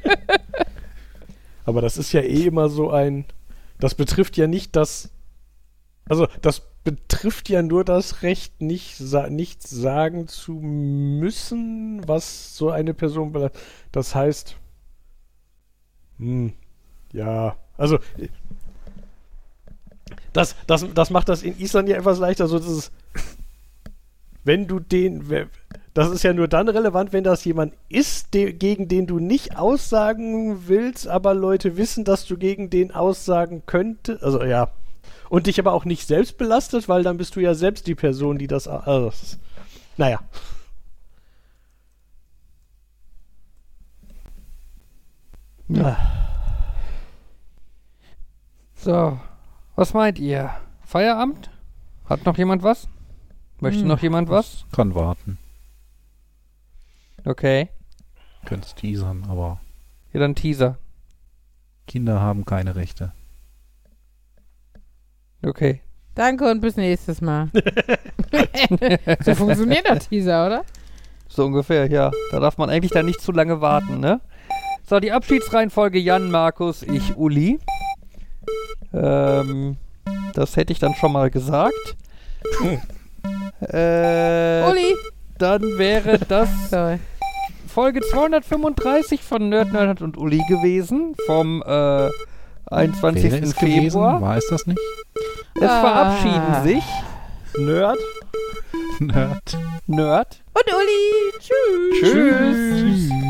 Aber das ist ja eh immer so ein, das betrifft ja nicht das, also das betrifft ja nur das Recht, nicht sa nichts sagen zu müssen, was so eine Person belastet. Das heißt, hm, ja, also das, das, das macht das in Island ja etwas leichter, so das ist, wenn du den, we- das ist ja nur dann relevant, wenn das jemand ist, de, gegen den du nicht aussagen willst, aber Leute wissen, dass du gegen den aussagen könntest, also ja, und dich aber auch nicht selbst belastet, weil dann bist du ja selbst die Person, die das, also, das ist, naja. Ja. So, was meint ihr? Feierabend? Hat noch jemand was? Möchte Hm. noch jemand was? kann warten. Okay. Könntest teasern, aber Ja, dann Teaser. Kinder haben keine Rechte. Okay. Danke und bis nächstes Mal. So funktioniert der Teaser, oder? So ungefähr, ja. Da darf man eigentlich dann nicht zu lange warten, ne? So, die Abschiedsreihenfolge Jan, Markus, ich, Uli. Ähm, das hätte ich dann schon mal gesagt. äh, Uli! Dann wäre das Sorry. Folge zweihundertfünfunddreißig von Nerd, Nerd und Uli gewesen. Vom äh, einundzwanzigsten Wäre es gewesen? Februar. War es das nicht? Es Ah. verabschieden sich Nerd. Nerd. Nerd. Und Uli! Tschüss! Tschüss. Tschüss.